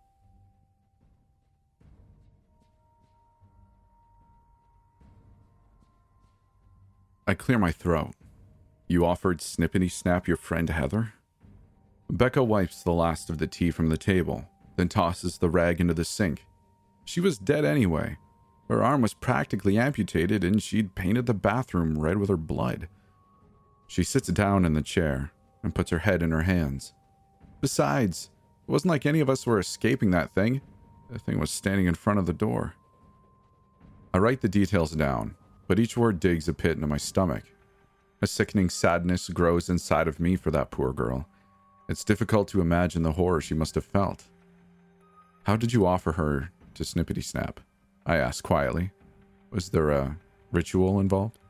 I clear my throat. You offered Snippety Snap your friend Heather? Becca wipes the last of the tea from the table, then tosses the rag into the sink. She was dead anyway. Her arm was practically amputated and she'd painted the bathroom red with her blood. She sits down in the chair and puts her head in her hands. Besides, it wasn't like any of us were escaping that thing. The thing was standing in front of the door. I write the details down, but each word digs a pit into my stomach. A sickening sadness grows inside of me for that poor girl. It's difficult to imagine the horror she must have felt. How did you offer her to Snippety Snap? I asked quietly. Was there a ritual involved?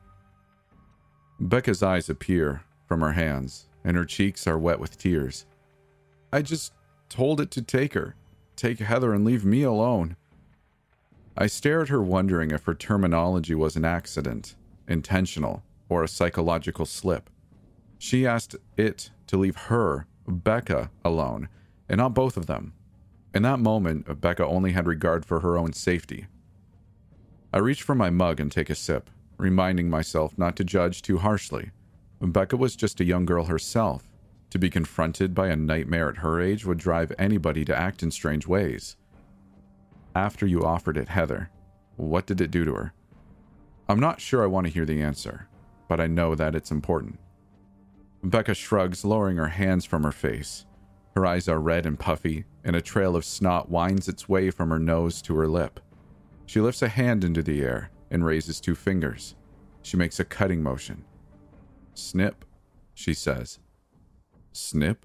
Becca's eyes appear from her hands, and her cheeks are wet with tears. I just told it to take her, take Heather and leave me alone. I stare at her, wondering if her terminology was an accident, intentional, or a psychological slip. She asked it to leave her, Becca, alone, and not both of them. In that moment, Becca only had regard for her own safety. I reach for my mug and take a sip, reminding myself not to judge too harshly. Becca was just a young girl herself. To be confronted by a nightmare at her age would drive anybody to act in strange ways. After you offered it Heather, what did it do to her? I'm not sure I want to hear the answer, but I know that it's important. Becca shrugs, lowering her hands from her face. Her eyes are red and puffy, and a trail of snot winds its way from her nose to her lip. She lifts a hand into the air and raises two fingers. She makes a cutting motion. Snip, she says. Snip?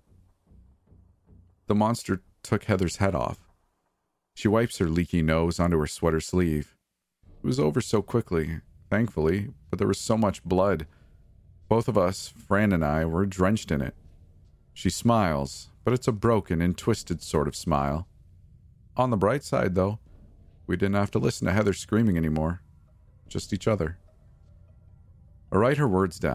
The monster took Heather's head off. She wipes her leaky nose onto her sweater sleeve. It was over so quickly, thankfully, but there was so much blood. Both of us, Fran and I, were drenched in it. She smiles, but it's a broken and twisted sort of smile. On the bright side, though, we didn't have to listen to Heather screaming anymore. Just each other. I write her words down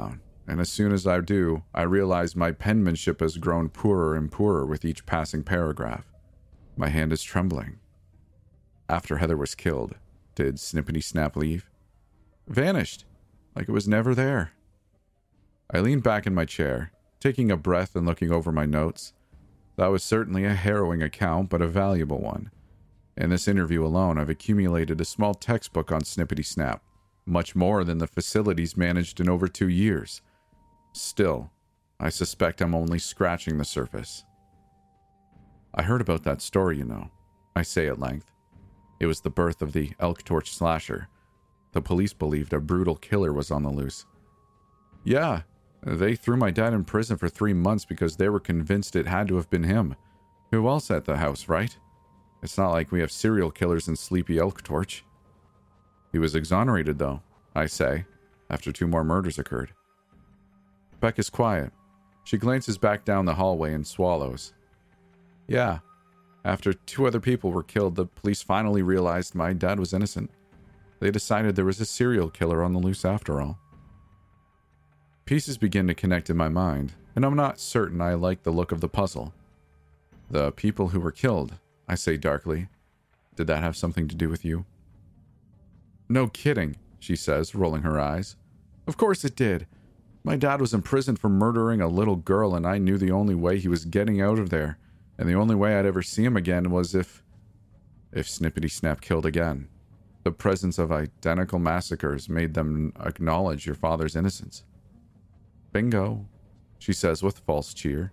and as soon as I do, I realize my penmanship has grown poorer and poorer with each passing paragraph. My hand is trembling. After Heather was killed, did Snippety Snap leave? Vanished, like it was never there. I leaned back in my chair, taking a breath and looking over my notes. That was certainly a harrowing account, but a valuable one. In this interview alone, I've accumulated a small textbook on Snippety Snap, much more than the facilities managed in over two years. Still, I suspect I'm only scratching the surface. I heard about that story, you know, I say at length. It was the birth of the Elk Torch slasher. The police believed a brutal killer was on the loose. Yeah, they threw my dad in prison for three months because they were convinced it had to have been him. Who else at the house, right? It's not like we have serial killers in Sleepy Elk Torch. He was exonerated, though, I say, after two more murders occurred. Beck is quiet. She glances back down the hallway and swallows. Yeah, after two other people were killed, the police finally realized my dad was innocent. They decided there was a serial killer on the loose after all. Pieces begin to connect in my mind, and I'm not certain I like the look of the puzzle. The people who were killed, I say darkly. Did that have something to do with you? No kidding, she says, rolling her eyes. Of course it did. My dad was imprisoned for murdering a little girl, and I knew the only way he was getting out of there, and the only way I'd ever see him again was if... if Snippety Snap killed again. The presence of identical massacres made them acknowledge your father's innocence. Bingo, she says with false cheer.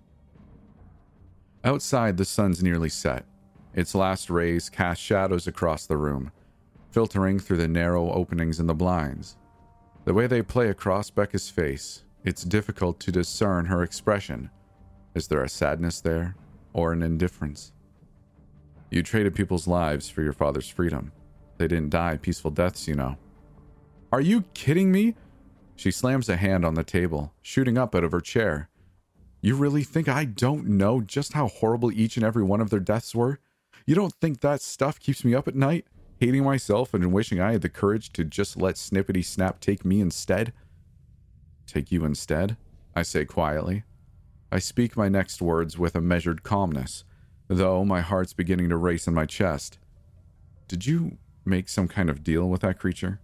Outside, the sun's nearly set. Its last rays cast shadows across the room, filtering through the narrow openings in the blinds. The way they play across Becca's face, it's difficult to discern her expression. Is there a sadness there, or an indifference? You traded people's lives for your father's freedom. They didn't die peaceful deaths, you know. Are you kidding me? She slams a hand on the table, shooting up out of her chair. You really think I don't know just how horrible each and every one of their deaths were? You don't think that stuff keeps me up at night, hating myself and wishing I had the courage to just let Snippety Snap take me instead? Take you instead? I say quietly. I speak my next words with a measured calmness, though my heart's beginning to race in my chest. Did you make some kind of deal with that creature?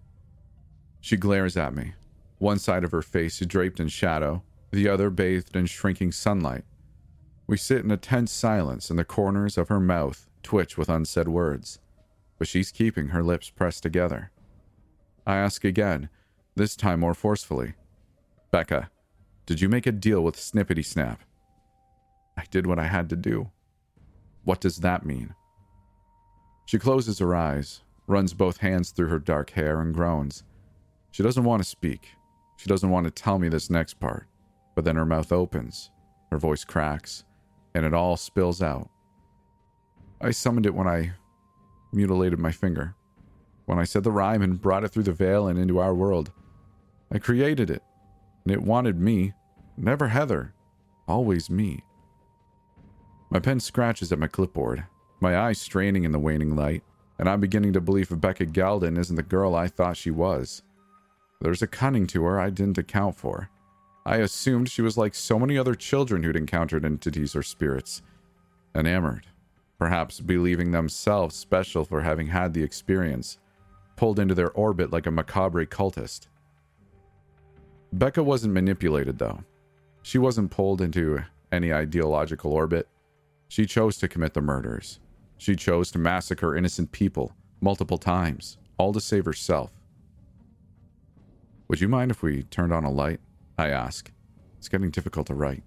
She glares at me, one side of her face draped in shadow, the other bathed in shrinking sunlight. We sit in a tense silence, and the corners of her mouth twitch with unsaid words, but she's keeping her lips pressed together. I ask again, this time more forcefully. Becca, did you make a deal with Snippety Snap? I did what I had to do. What does that mean? She closes her eyes, runs both hands through her dark hair, and groans. She doesn't want to speak. She doesn't want to tell me this next part. But then her mouth opens, her voice cracks, and it all spills out. I summoned it when I mutilated my finger. When I said the rhyme and brought it through the veil and into our world. I created it, and it wanted me. Never Heather. Always me. My pen scratches at my clipboard, my eyes straining in the waning light, and I'm beginning to believe Becca Galden isn't the girl I thought she was. There's a cunning to her I didn't account for. I assumed she was like so many other children who'd encountered entities or spirits. Enamored. Perhaps believing themselves special for having had the experience. Pulled into their orbit like a macabre cultist. Becca wasn't manipulated, though. She wasn't pulled into any ideological orbit. She chose to commit the murders. She chose to massacre innocent people multiple times, all to save herself. Would you mind if we turned on a light? I ask. It's getting difficult to write.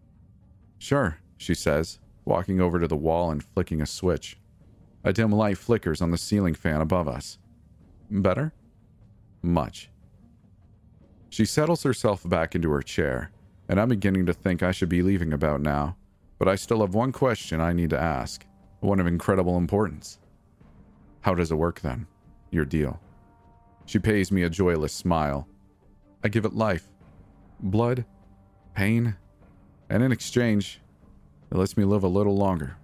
Sure, she says, walking over to the wall and flicking a switch. A dim light flickers on the ceiling fan above us. Better? Much. She settles herself back into her chair, and I'm beginning to think I should be leaving about now, but I still have one question I need to ask, one of incredible importance. How does it work then? Your deal. She pays me a joyless smile. I give it life. Blood, pain, and in exchange, it lets me live a little longer.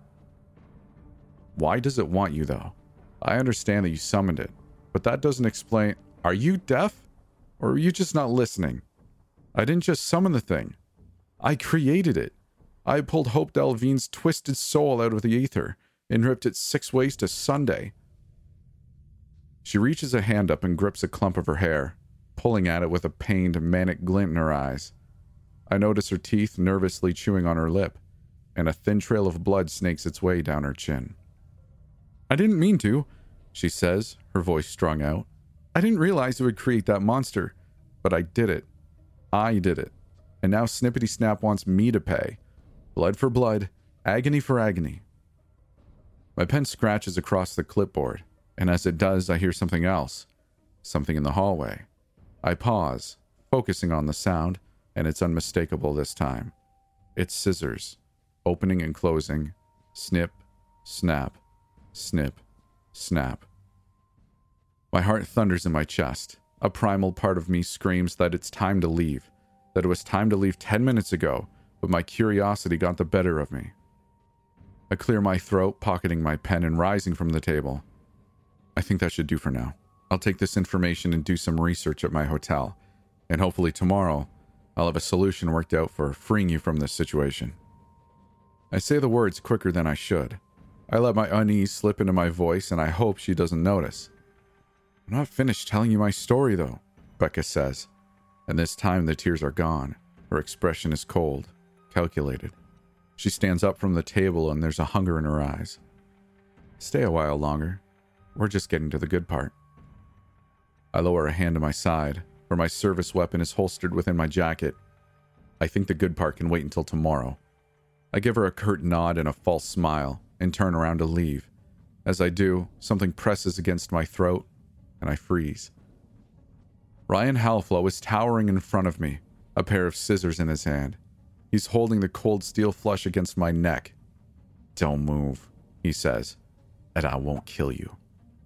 Why does it want you, though? I understand that you summoned it, but that doesn't explain... Are you deaf? Or are you just not listening? I didn't just summon the thing. I created it. I pulled Hope Delvine's twisted soul out of the ether and ripped it six ways to Sunday. She reaches a hand up and grips a clump of her hair, pulling at it with a pained, manic glint in her eyes. I notice her teeth nervously chewing on her lip, and a thin trail of blood snakes its way down her chin. I didn't mean to, she says, her voice strung out. I didn't realize it would create that monster, but I did it. I did it. And now Snippety Snap wants me to pay. Blood for blood, agony for agony. My pen scratches across the clipboard, and as it does, I hear something else. Something in the hallway. I pause, focusing on the sound, and it's unmistakable this time. It's scissors, opening and closing, snip, snap, snip, snap. My heart thunders in my chest. A primal part of me screams that it's time to leave, that it was time to leave ten minutes ago, but my curiosity got the better of me. I clear my throat, pocketing my pen and rising from the table. I think that should do for now. I'll take this information and do some research at my hotel, and hopefully tomorrow I'll have a solution worked out for freeing you from this situation. I say the words quicker than I should. I let my unease slip into my voice, and I hope she doesn't notice. I'm not finished telling you my story, though, Becca says, and this time the tears are gone. Her expression is cold, calculated. She stands up from the table, and there's a hunger in her eyes. Stay a while longer. We're just getting to the good part. I lower a hand to my side, where my service weapon is holstered within my jacket. I think the good part can wait until tomorrow. I give her a curt nod and a false smile, and turn around to leave. As I do, something presses against my throat, and I freeze. Ryan Halflow is towering in front of me, a pair of scissors in his hand. He's holding the cold steel flush against my neck. Don't move, he says, and I won't kill you.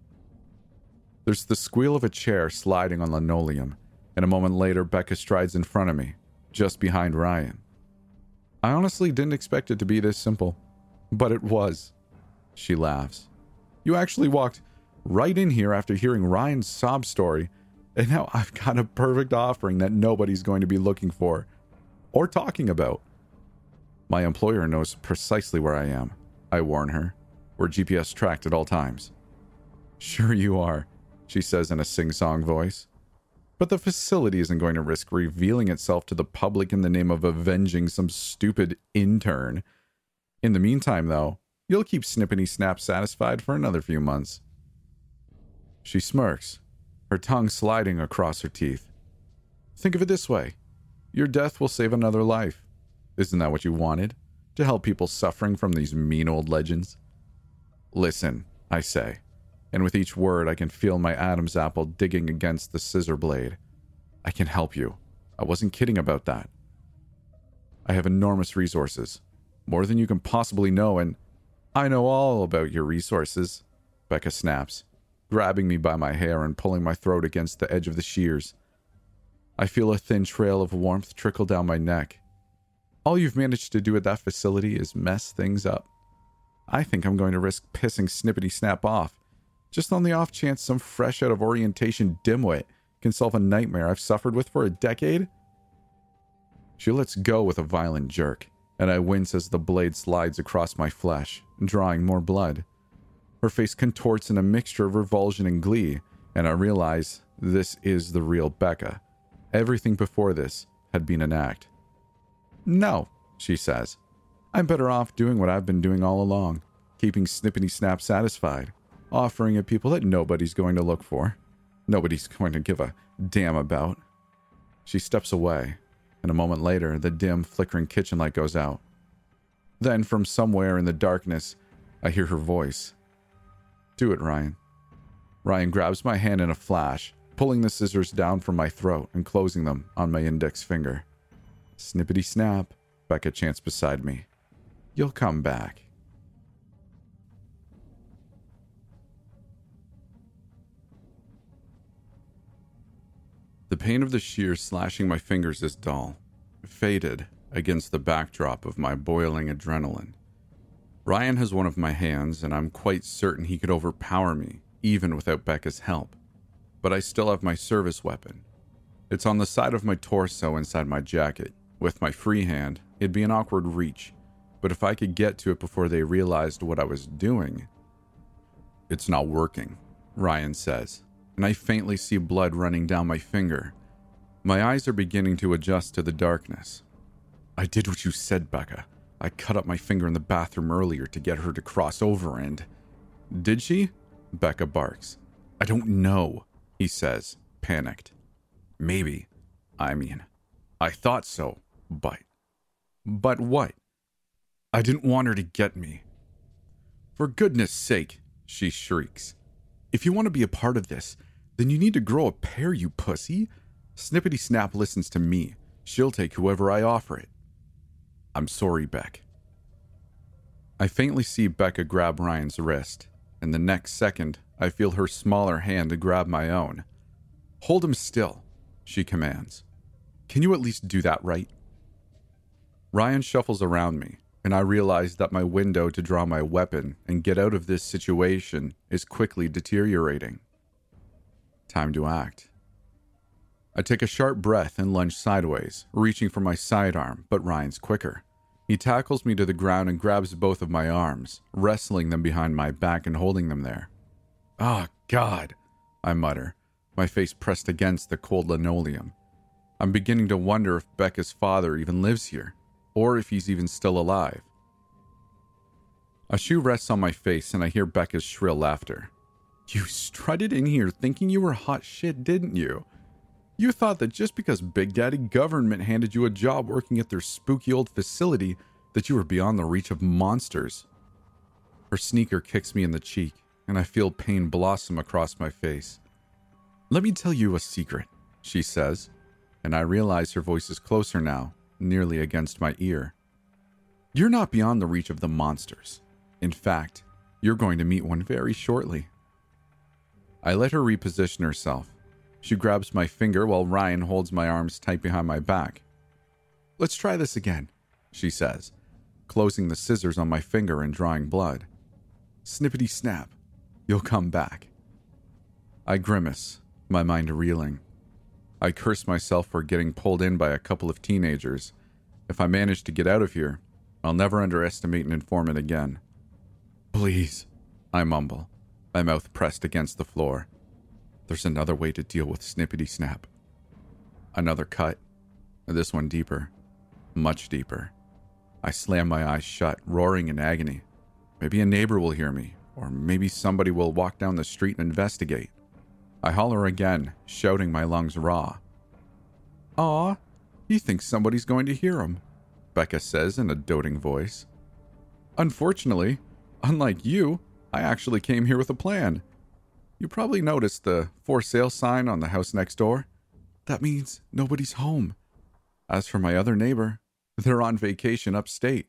There's the squeal of a chair sliding on linoleum, and a moment later Becca strides in front of me, just behind Ryan. I honestly didn't expect it to be this simple, but it was. She laughs. You actually walked right in here after hearing Ryan's sob story, and now I've got a perfect offering that nobody's going to be looking for or talking about. My employer knows precisely where I am, I warn her. We're G P S tracked at all times. Sure you are, she says in a sing-song voice. But the facility isn't going to risk revealing itself to the public in the name of avenging some stupid intern. In the meantime, though, you'll keep Snippety Snap satisfied for another few months. She smirks, her tongue sliding across her teeth. Think of it this way. Your death will save another life. Isn't that what you wanted? To help people suffering from these mean old legends? Listen, I say, and with each word I can feel my Adam's apple digging against the scissor blade. I can help you. I wasn't kidding about that. I have enormous resources, more than you can possibly know, and I know all about your resources, Becca snaps, grabbing me by my hair and pulling my throat against the edge of the shears. I feel a thin trail of warmth trickle down my neck. All you've managed to do at that facility is mess things up. I think I'm going to risk pissing Snippety Snap off, just on the off chance some fresh out of orientation dimwit can solve a nightmare I've suffered with for a decade. She lets go with a violent jerk, and I wince as the blade slides across my flesh, drawing more blood. Her face contorts in a mixture of revulsion and glee, and I realize this is the real Becca. Everything before this had been an act. No, she says. I'm better off doing what I've been doing all along, keeping Snippety Snap satisfied, offering it people that nobody's going to look for, nobody's going to give a damn about. She steps away, and a moment later, the dim, flickering kitchen light goes out. Then, from somewhere in the darkness, I hear her voice. Do it, Ryan. Ryan grabs my hand in a flash, pulling the scissors down from my throat and closing them on my index finger. Snippety Snap, Becca chants beside me. You'll come back. The pain of the shears slashing my fingers is dull, faded against the backdrop of my boiling adrenaline. Ryan has one of my hands, and I'm quite certain he could overpower me, even without Becca's help. But I still have my service weapon. It's on the side of my torso inside my jacket. With my free hand, it'd be an awkward reach, but if I could get to it before they realized what I was doing... It's not working, Ryan says, and I faintly see blood running down my finger. My eyes are beginning to adjust to the darkness. I did what you said, Becca. I cut up my finger in the bathroom earlier to get her to cross over and... Did she? Becca barks. I don't know, he says, panicked. Maybe. I mean, I thought so, but... But what? I didn't want her to get me. For goodness sake, she shrieks. If you want to be a part of this, then you need to grow a pair, you pussy. Snippety Snap listens to me. She'll take whoever I offer it. I'm sorry, Beck. I faintly see Becca grab Ryan's wrist, and the next second, I feel her smaller hand grab my own. Hold him still, she commands. Can you at least do that right? Ryan shuffles around me, and I realize that my window to draw my weapon and get out of this situation is quickly deteriorating. Time to act. I take a sharp breath and lunge sideways, reaching for my sidearm, but Ryan's quicker. He tackles me to the ground and grabs both of my arms, wrestling them behind my back and holding them there. Ah, oh, God, I mutter, my face pressed against the cold linoleum. I'm beginning to wonder if Becca's father even lives here, or if he's even still alive. A shoe rests on my face and I hear Becca's shrill laughter. You strutted in here thinking you were hot shit, didn't you? You thought that just because Big Daddy Government handed you a job working at their spooky old facility that you were beyond the reach of monsters. Her sneaker kicks me in the cheek, and I feel pain blossom across my face. Let me tell you a secret, she says, and I realize her voice is closer now, nearly against my ear. You're not beyond the reach of the monsters. In fact, you're going to meet one very shortly. I let her reposition herself. She grabs my finger while Ryan holds my arms tight behind my back. Let's try this again, she says, closing the scissors on my finger and drawing blood. Snippety snap, you'll come back. I grimace, my mind reeling. I curse myself for getting pulled in by a couple of teenagers. If I manage to get out of here, I'll never underestimate an informant again. Please, I mumble, my mouth pressed against the floor. There's another way to deal with Snippety Snap. Another cut, this one deeper, much deeper. I slam my eyes shut, roaring in agony. Maybe a neighbor will hear me, or maybe somebody will walk down the street and investigate. I holler again, shouting my lungs raw. Aw, he thinks somebody's going to hear him, Becca says in a doting voice. Unfortunately, unlike you, I actually came here with a plan. You probably noticed the for sale sign on the house next door. That means nobody's home. As for my other neighbor, they're on vacation upstate.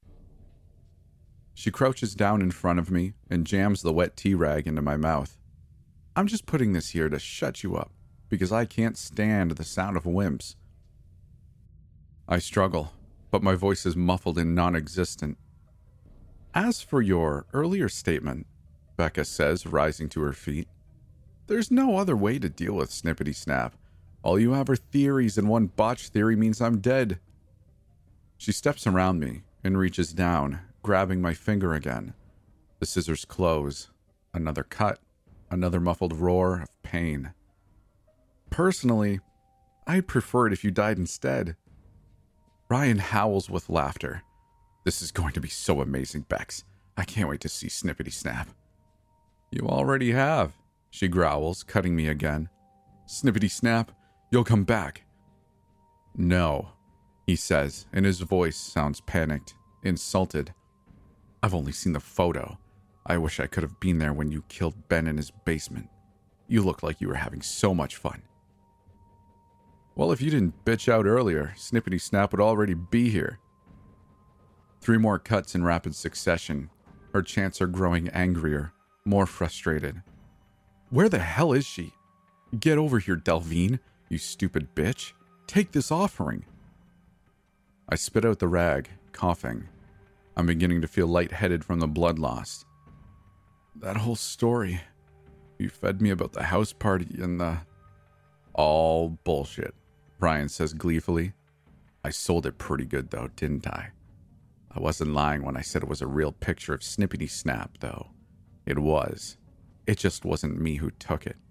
She crouches down in front of me and jams the wet tea rag into my mouth. I'm just putting this here to shut you up, because I can't stand the sound of wimps. I struggle, but my voice is muffled and non-existent. As for your earlier statement, Becca says, rising to her feet, there's no other way to deal with Snippety Snap. All you have are theories, and one botched theory means I'm dead. She steps around me and reaches down, grabbing my finger again. The scissors close. Another cut. Another muffled roar of pain. Personally, I'd prefer it if you died instead. Ryan howls with laughter. This is going to be so amazing, Bex. I can't wait to see Snippety Snap. You already have, she growls, cutting me again. Snippety Snap, you'll come back. No, he says, and his voice sounds panicked, insulted. I've only seen the photo. I wish I could have been there when you killed Ben in his basement. You looked like you were having so much fun. Well, if you didn't bitch out earlier, Snippety Snap would already be here. Three more cuts in rapid succession. Her chants are growing angrier, more frustrated. Where the hell is she? Get over here, Delvine, you stupid bitch. Take this offering. I spit out the rag, coughing. I'm beginning to feel lightheaded from the blood loss. That whole story. You fed me about the house party and the... All bullshit, Ryan says gleefully. I sold it pretty good though, didn't I? I wasn't lying when I said it was a real picture of Snippety Snap, though. It was. It just wasn't me who took it.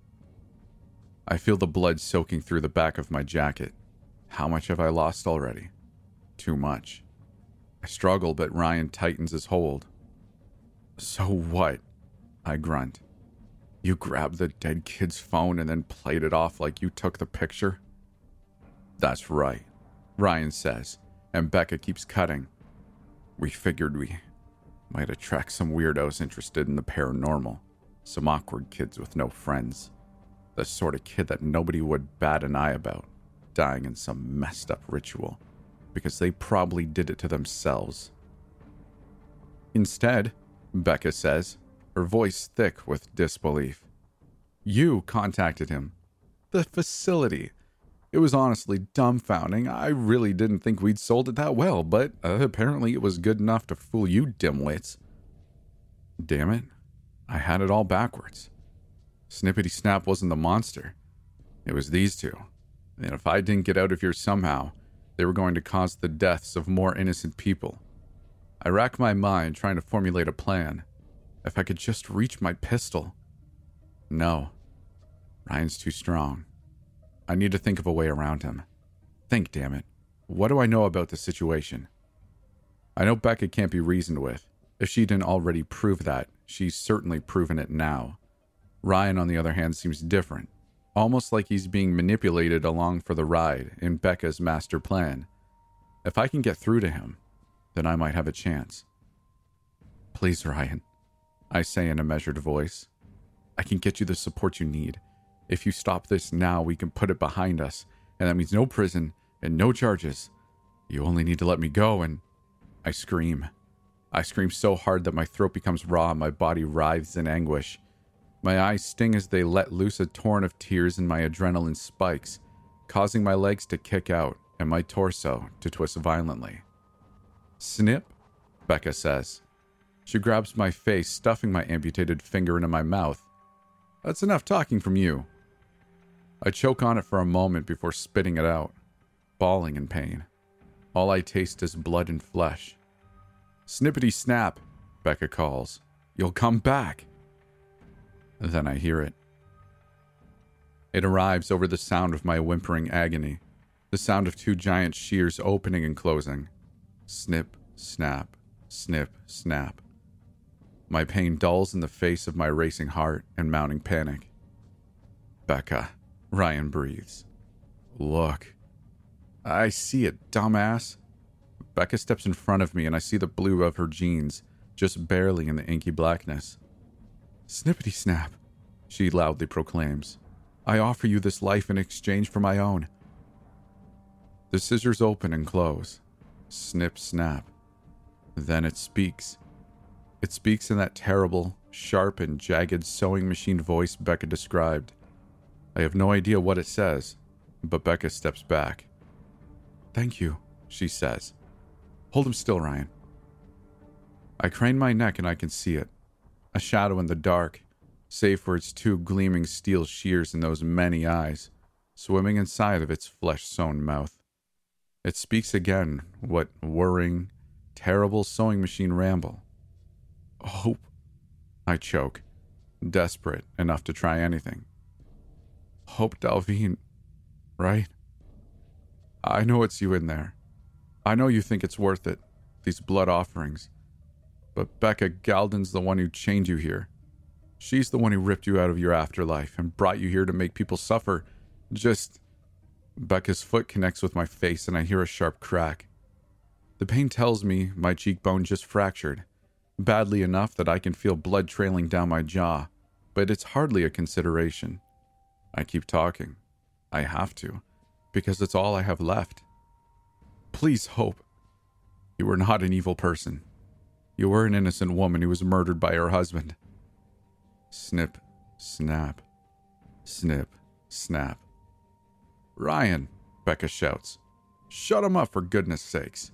I feel the blood soaking through the back of my jacket. How much have I lost already? Too much. I struggle, but Ryan tightens his hold. So what? I grunt. You grabbed the dead kid's phone and then played it off like you took the picture? That's right, Ryan says, and Becca keeps cutting. We figured we might attract some weirdos interested in the paranormal, some awkward kids with no friends, the sort of kid that nobody would bat an eye about, dying in some messed up ritual, because they probably did it to themselves. Instead, Becca says, her voice thick with disbelief, you contacted him. The facility. It was honestly dumbfounding. I really didn't think we'd sold it that well, but uh, apparently it was good enough to fool you dimwits. Damn it. I had it all backwards. Snippety Snap wasn't the monster. It was these two. And if I didn't get out of here somehow, they were going to cause the deaths of more innocent people. I rack my mind trying to formulate a plan. If I could just reach my pistol. No. Ryan's too strong. I need to think of a way around him. Think, damn it. What do I know about the situation? I know Becca can't be reasoned with. If she didn't already prove that, she's certainly proven it now. Ryan, on the other hand, seems different. Almost like he's being manipulated along for the ride in Becca's master plan. If I can get through to him, then I might have a chance. Please, Ryan, I say in a measured voice. I can get you the support you need. If you stop this now, we can put it behind us, and that means no prison and no charges. You only need to let me go, and I scream. I scream so hard that my throat becomes raw and my body writhes in anguish. My eyes sting as they let loose a torrent of tears and my adrenaline spikes, causing my legs to kick out and my torso to twist violently. Snip, Becca says. She grabs my face, stuffing my amputated finger into my mouth. That's enough talking from you. I choke on it for a moment before spitting it out, bawling in pain. All I taste is blood and flesh. Snippety Snap, Becca calls. You'll come back. Then I hear it. It arrives over the sound of my whimpering agony, the sound of two giant shears opening and closing. Snip, snap, snip, snap. My pain dulls in the face of my racing heart and mounting panic. Becca, Ryan breathes. Look. I see it, dumbass. Becca steps in front of me and I see the blue of her jeans, just barely in the inky blackness. Snippety Snap, she loudly proclaims. I offer you this life in exchange for my own. The scissors open and close. Snip, snap. Then it speaks. It speaks in that terrible, sharp, and jagged sewing machine voice Becca described. I have no idea what it says, but Becca steps back. Thank you, she says. Hold him still, Ryan. I crane my neck and I can see it. A shadow in the dark, save for its two gleaming steel shears and those many eyes, swimming inside of its flesh-sewn mouth. It speaks again, what whirring, terrible sewing machine ramble. Hope. I choke, desperate enough to try anything. Hope Dalveen, right? I know it's you in there. I know you think it's worth it, these blood offerings. But Becca Galden's the one who chained you here. She's the one who ripped you out of your afterlife and brought you here to make people suffer. Just... Becca's foot connects with my face and I hear a sharp crack. The pain tells me my cheekbone just fractured, badly enough that I can feel blood trailing down my jaw, but it's hardly a consideration. I keep talking. I have to, because it's all I have left. Please, Hope. You were not an evil person. You were an innocent woman who was murdered by her husband. Snip, snap. Snip, snap. Ryan, Becca shouts. Shut him up for goodness sakes.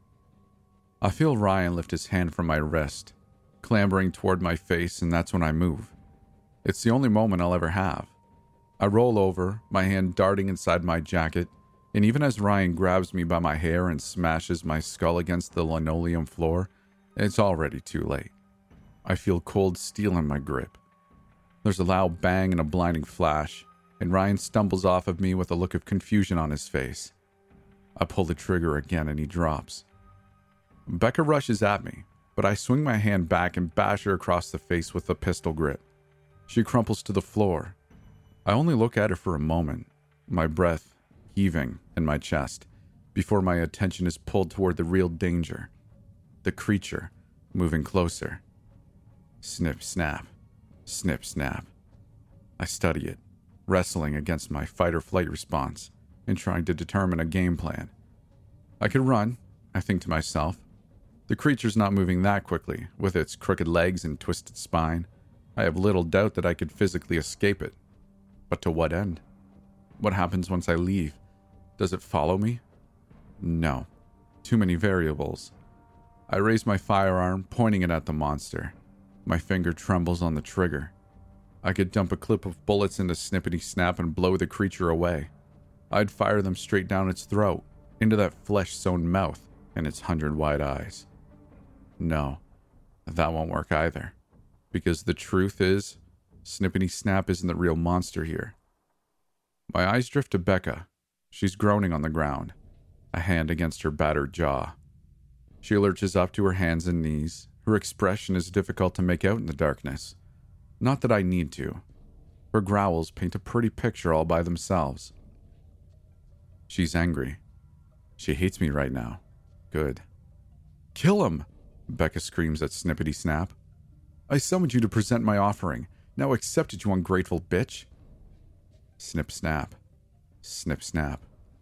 I feel Ryan lift his hand from my wrist, clambering toward my face, and that's when I move. It's the only moment I'll ever have. I roll over, my hand darting inside my jacket, and even as Ryan grabs me by my hair and smashes my skull against the linoleum floor, it's already too late. I feel cold steel in my grip. There's a loud bang and a blinding flash, and Ryan stumbles off of me with a look of confusion on his face. I pull the trigger again and he drops. Becca rushes at me, but I swing my hand back and bash her across the face with the pistol grip. She crumples to the floor. I only look at her for a moment, my breath heaving in my chest, before my attention is pulled toward the real danger. The creature moving closer. Snip, snap. Snip, snap. I study it, wrestling against my fight-or-flight response and trying to determine a game plan. I could run, I think to myself. The creature's not moving that quickly, with its crooked legs and twisted spine. I have little doubt that I could physically escape it. But to what end? What happens once I leave? Does it follow me? No. Too many variables. I raise my firearm, pointing it at the monster. My finger trembles on the trigger. I could dump a clip of bullets into Snippety Snap and blow the creature away. I'd fire them straight down its throat, into that flesh-sown mouth and its hundred wide eyes. No, that won't work either. Because the truth is, Snippety Snap isn't the real monster here. My eyes drift to Becca. She's groaning on the ground, a hand against her battered jaw. She lurches up to her hands and knees. Her expression is difficult to make out in the darkness. Not that I need to. Her growls paint a pretty picture all by themselves. She's angry. She hates me right now. Good. Kill him! Becca screams at Snippety Snap. I summoned you to present my offering. Now accept it, you ungrateful bitch. Snip snap. Snip snap.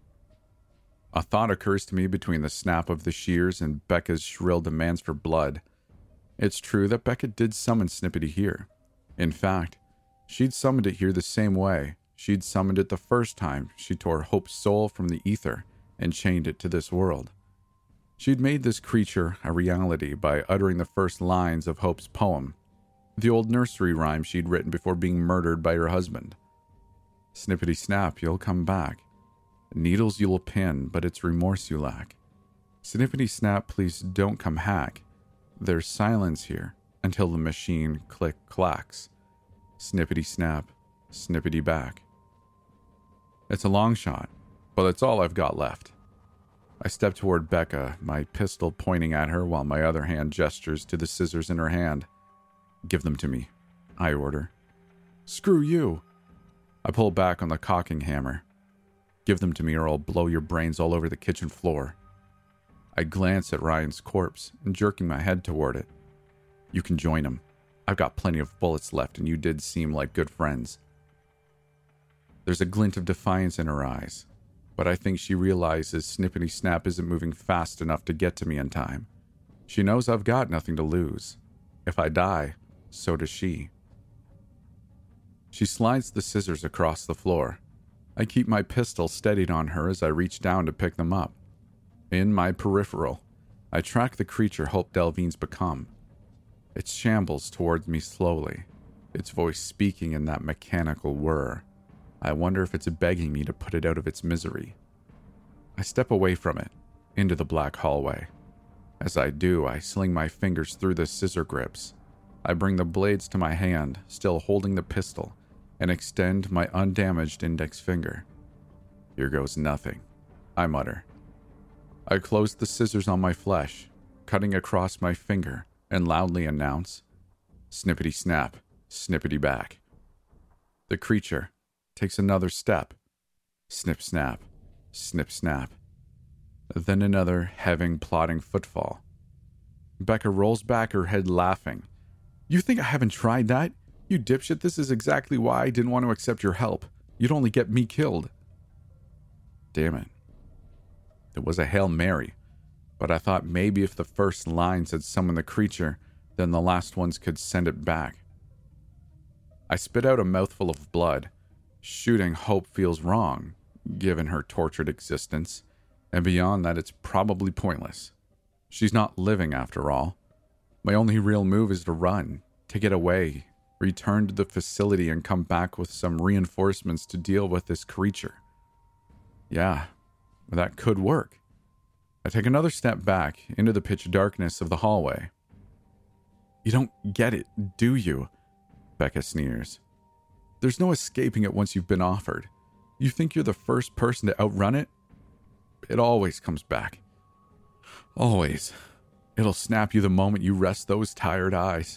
A thought occurs to me between the snap of the shears and Becca's shrill demands for blood. It's true that Becca did summon Snippety here. In fact, she'd summoned it here the same way she'd summoned it the first time she tore Hope's soul from the ether and chained it to this world. She'd made this creature a reality by uttering the first lines of Hope's poem, the old nursery rhyme she'd written before being murdered by her husband. Snippety Snap, you'll come back. Needles you'll pin, but it's remorse you lack. Snippety Snap, please don't come hack. There's silence here until the machine click clacks. Snippety Snap, snippety back. It's a long shot, but it's all I've got left. I step toward Becca, my pistol pointing at her while my other hand gestures to the scissors in her hand. Give them to me, I order. Screw you. I pull back on the cocking hammer. Give them to me or I'll blow your brains all over the kitchen floor. I glance at Ryan's corpse, jerking my head toward it. You can join him. I've got plenty of bullets left and you did seem like good friends. There's a glint of defiance in her eyes, but I think she realizes Snippety Snap isn't moving fast enough to get to me in time. She knows I've got nothing to lose. If I die, so does she. She slides the scissors across the floor. I keep my pistol steadied on her as I reach down to pick them up. In my peripheral, I track the creature Hope Delvine's become. It shambles towards me slowly, its voice speaking in that mechanical whir. I wonder if it's begging me to put it out of its misery. I step away from it, into the black hallway. As I do, I sling my fingers through the scissor grips. I bring the blades to my hand, still holding the pistol, and extend my undamaged index finger. Here goes nothing, I mutter. I close the scissors on my flesh, cutting across my finger, and loudly announce, Snippety Snap, snippety back. The creature takes another step. Snip snap, snip snap. Then another heaving, plodding footfall. Becca rolls back her head laughing. You think I haven't tried that? You dipshit, this is exactly why I didn't want to accept your help. You'd only get me killed. Damn it. It was a Hail Mary, but I thought maybe if the first lines had summoned the creature, then the last ones could send it back. I spit out a mouthful of blood. Shooting Hope feels wrong, given her tortured existence, and beyond that it's probably pointless. She's not living after all. My only real move is to run, to get away, return to the facility and come back with some reinforcements to deal with this creature. Yeah, that could work. I take another step back into the pitch darkness of the hallway. You don't get it, do you? Becca sneers. There's no escaping it once you've been offered. You think you're the first person to outrun it? It always comes back. Always. It'll snap you the moment you rest those tired eyes.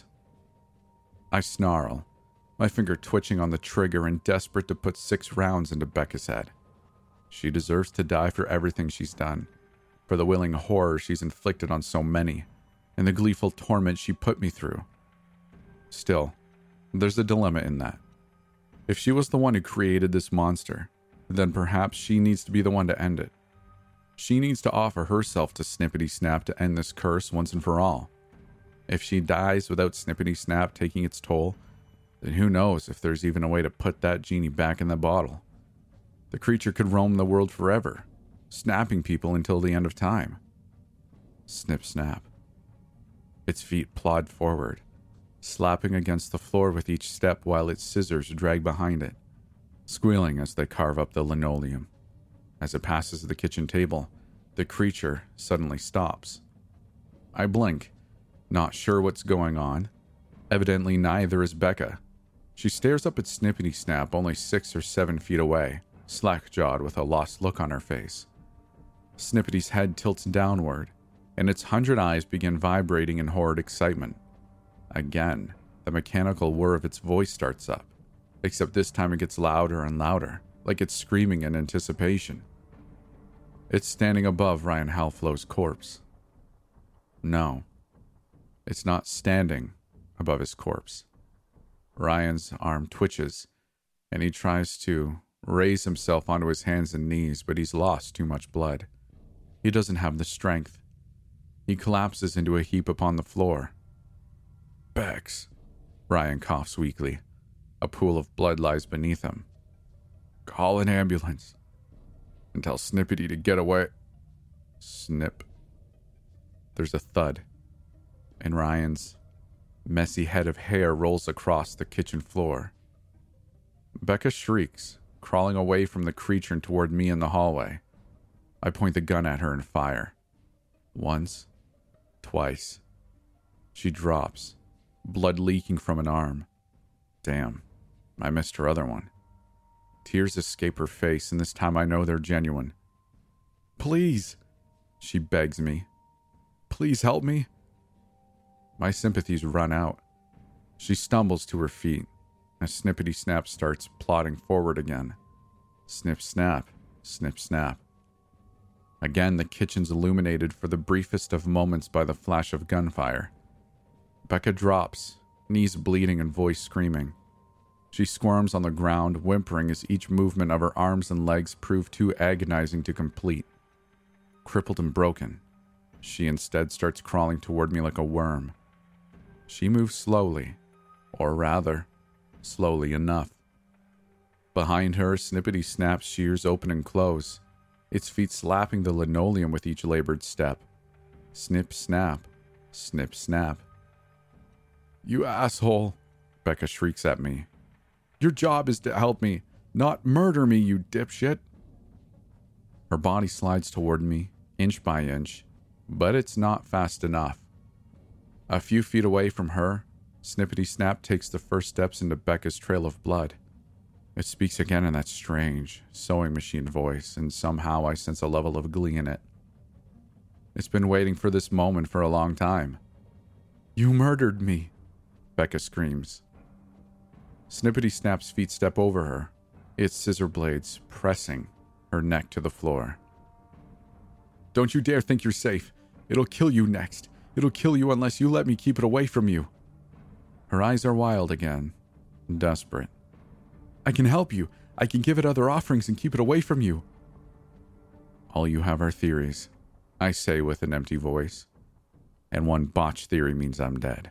I snarl, my finger twitching on the trigger and desperate to put six rounds into Becca's head. She deserves to die for everything she's done, for the willing horror she's inflicted on so many, and the gleeful torment she put me through. Still, there's a dilemma in that. If she was the one who created this monster, then perhaps she needs to be the one to end it. She needs to offer herself to Snippety Snap to end this curse once and for all. If she dies without Snippety Snap taking its toll, then who knows if there's even a way to put that genie back in the bottle. The creature could roam the world forever, snapping people until the end of time. Snip snap. Its feet plod forward, slapping against the floor with each step while its scissors drag behind it, squealing as they carve up the linoleum. As it passes the kitchen table, the creature suddenly stops. I blink, not sure what's going on. Evidently neither is Becca. She stares up at Snippety Snap only six or seven feet away, slack-jawed with a lost look on her face. Snippety's head tilts downward, and its hundred eyes begin vibrating in horrid excitement. Again, the mechanical whir of its voice starts up, except this time it gets louder and louder, like it's screaming in anticipation. It's standing above Ryan Halflow's corpse. No, it's not standing above his corpse. Ryan's arm twitches, and he tries to raise himself onto his hands and knees, but he's lost too much blood. He doesn't have the strength. He collapses into a heap upon the floor. Bex, Ryan coughs weakly. A pool of blood lies beneath him. Call an ambulance and tell Snippety to get away. Snip. There's a thud, and Ryan's messy head of hair rolls across the kitchen floor. Becca shrieks, crawling away from the creature and toward me in the hallway. I point the gun at her and fire. Once, twice. She drops, blood leaking from an arm. Damn, I missed her other one. Tears escape her face, and this time I know they're genuine. Please, she begs me. Please help me. My sympathies run out. She stumbles to her feet as Snippety Snap starts plodding forward again. Snip snap, snip snap. Again, the kitchen's illuminated for the briefest of moments by the flash of gunfire. Becca drops, knees bleeding and voice screaming. She squirms on the ground, whimpering as each movement of her arms and legs prove too agonizing to complete. Crippled and broken, she instead starts crawling toward me like a worm. She moves slowly, or rather, slowly enough. Behind her, Snippety Snap's shears open and close, its feet slapping the linoleum with each labored step. Snip snap, snip snap. You asshole, Becca shrieks at me. Your job is to help me, not murder me, you dipshit. Her body slides toward me, inch by inch, but it's not fast enough. A few feet away from her, Snippety Snap takes the first steps into Becca's trail of blood. It speaks again in that strange, sewing machine voice, and somehow I sense a level of glee in it. It's been waiting for this moment for a long time. You murdered me, Becca screams. Snippety Snap's feet step over her, its scissor blades pressing her neck to the floor. Don't you dare think you're safe. It'll kill you next. It'll kill you unless you let me keep it away from you. Her eyes are wild again, desperate. I can help you. I can give it other offerings and keep it away from you. All you have are theories, I say with an empty voice. And one botched theory means I'm dead.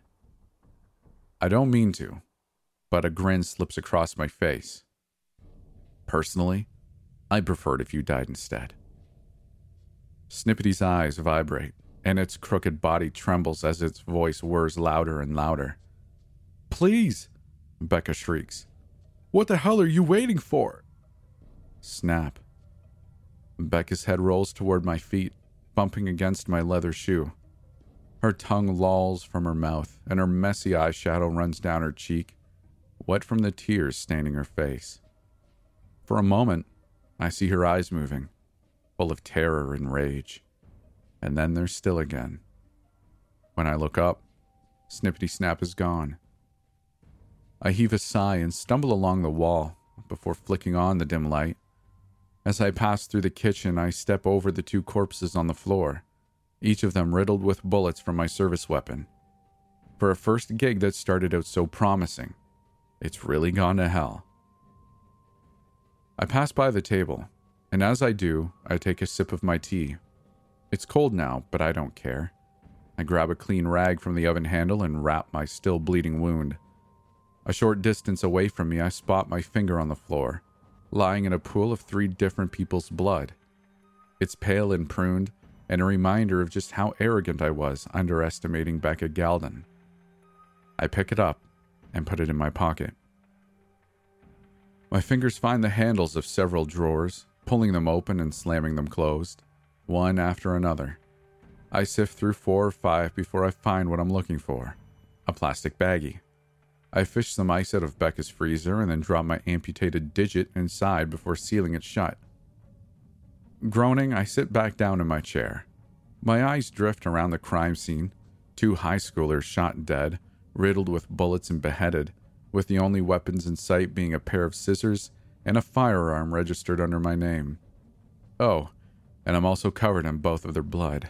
I don't mean to, but a grin slips across my face. Personally, I'd prefer it if you died instead. Snippety's eyes vibrate, and its crooked body trembles as its voice whirs louder and louder. Please, Becca shrieks. What the hell are you waiting for? Snap. Becca's head rolls toward my feet, bumping against my leather shoe. Her tongue lolls from her mouth, and her messy eyeshadow runs down her cheek, wet from the tears staining her face. For a moment, I see her eyes moving, full of terror and rage, and then they're still again. When I look up, Snippety Snap is gone. I heave a sigh and stumble along the wall before flicking on the dim light. As I pass through the kitchen, I step over the two corpses on the floor, each of them riddled with bullets from my service weapon. For a first gig that started out so promising, it's really gone to hell. I pass by the table, and as I do, I take a sip of my tea. It's cold now, but I don't care. I grab a clean rag from the oven handle and wrap my still bleeding wound. A short distance away from me, I spot my finger on the floor, lying in a pool of three different people's blood. It's pale and pruned, and a reminder of just how arrogant I was underestimating Becca Galden. I pick it up and put it in my pocket. My fingers find the handles of several drawers, pulling them open and slamming them closed, one after another. I sift through four or five before I find what I'm looking for, a plastic baggie. I fish some ice out of Becca's freezer and then drop my amputated digit inside before sealing it shut. Groaning, I sit back down in my chair. My eyes drift around the crime scene, two high schoolers shot dead, riddled with bullets and beheaded, with the only weapons in sight being a pair of scissors and a firearm registered under my name. Oh, and I'm also covered in both of their blood.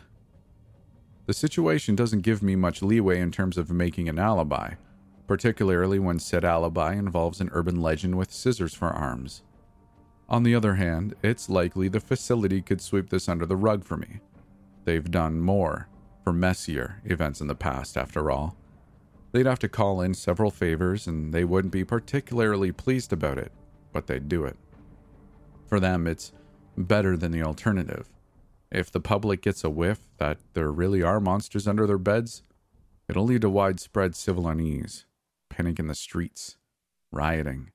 The situation doesn't give me much leeway in terms of making an alibi, particularly when said alibi involves an urban legend with scissors for arms. On the other hand, it's likely the facility could sweep this under the rug for me. They've done more for messier events in the past, after all. They'd have to call in several favors, and they wouldn't be particularly pleased about it, but they'd do it. For them, it's better than the alternative. If the public gets a whiff that there really are monsters under their beds, it'll lead to widespread civil unease, panic in the streets, rioting.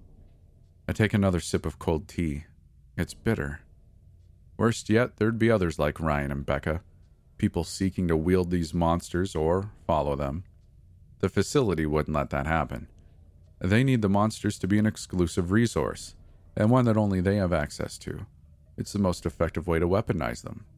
I take another sip of cold tea. It's bitter. Worst yet, there'd be others like Ryan and Becca, people seeking to wield these monsters or follow them. The facility wouldn't let that happen. They need the monsters to be an exclusive resource, and one that only they have access to. It's the most effective way to weaponize them.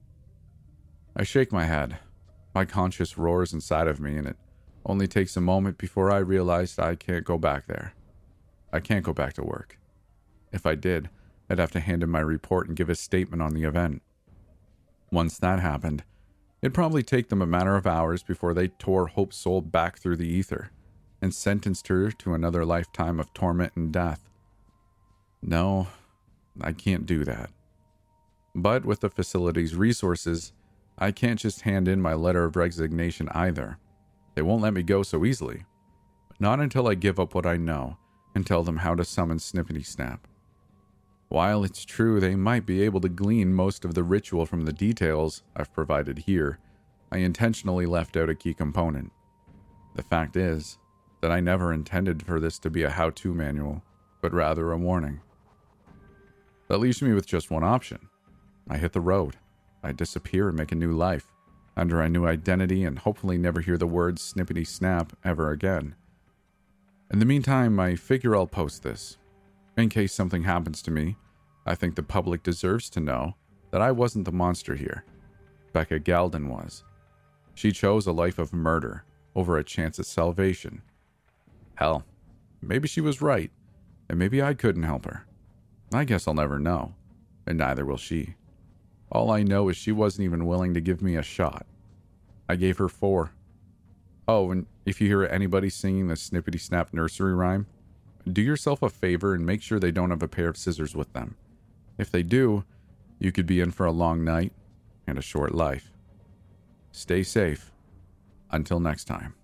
I shake my head. My conscience roars inside of me, and it only takes a moment before I realize I can't go back there. I can't go back to work. If I did, I'd have to hand in my report and give a statement on the event. Once that happened, it'd probably take them a matter of hours before they tore Hope's soul back through the ether and sentenced her to another lifetime of torment and death. No, I can't do that. But with the facility's resources, I can't just hand in my letter of resignation either. They won't let me go so easily. Not until I give up what I know and tell them how to summon Snippety Snap. While it's true they might be able to glean most of the ritual from the details I've provided here, I intentionally left out a key component. The fact is that I never intended for this to be a how-to manual, but rather a warning. That leaves me with just one option. I hit the road. I disappear and make a new life, under a new identity, and hopefully never hear the words Snippety Snap ever again. In the meantime, I figure I'll post this. In case something happens to me, I think the public deserves to know that I wasn't the monster here. Becca Galden was. She chose a life of murder over a chance at salvation. Hell, maybe she was right, and maybe I couldn't help her. I guess I'll never know, and neither will she. All I know is she wasn't even willing to give me a shot. I gave her four. Oh, and if you hear anybody singing the Snippety Snap nursery rhyme, do yourself a favor and make sure they don't have a pair of scissors with them. If they do, you could be in for a long night and a short life. Stay safe. Until next time.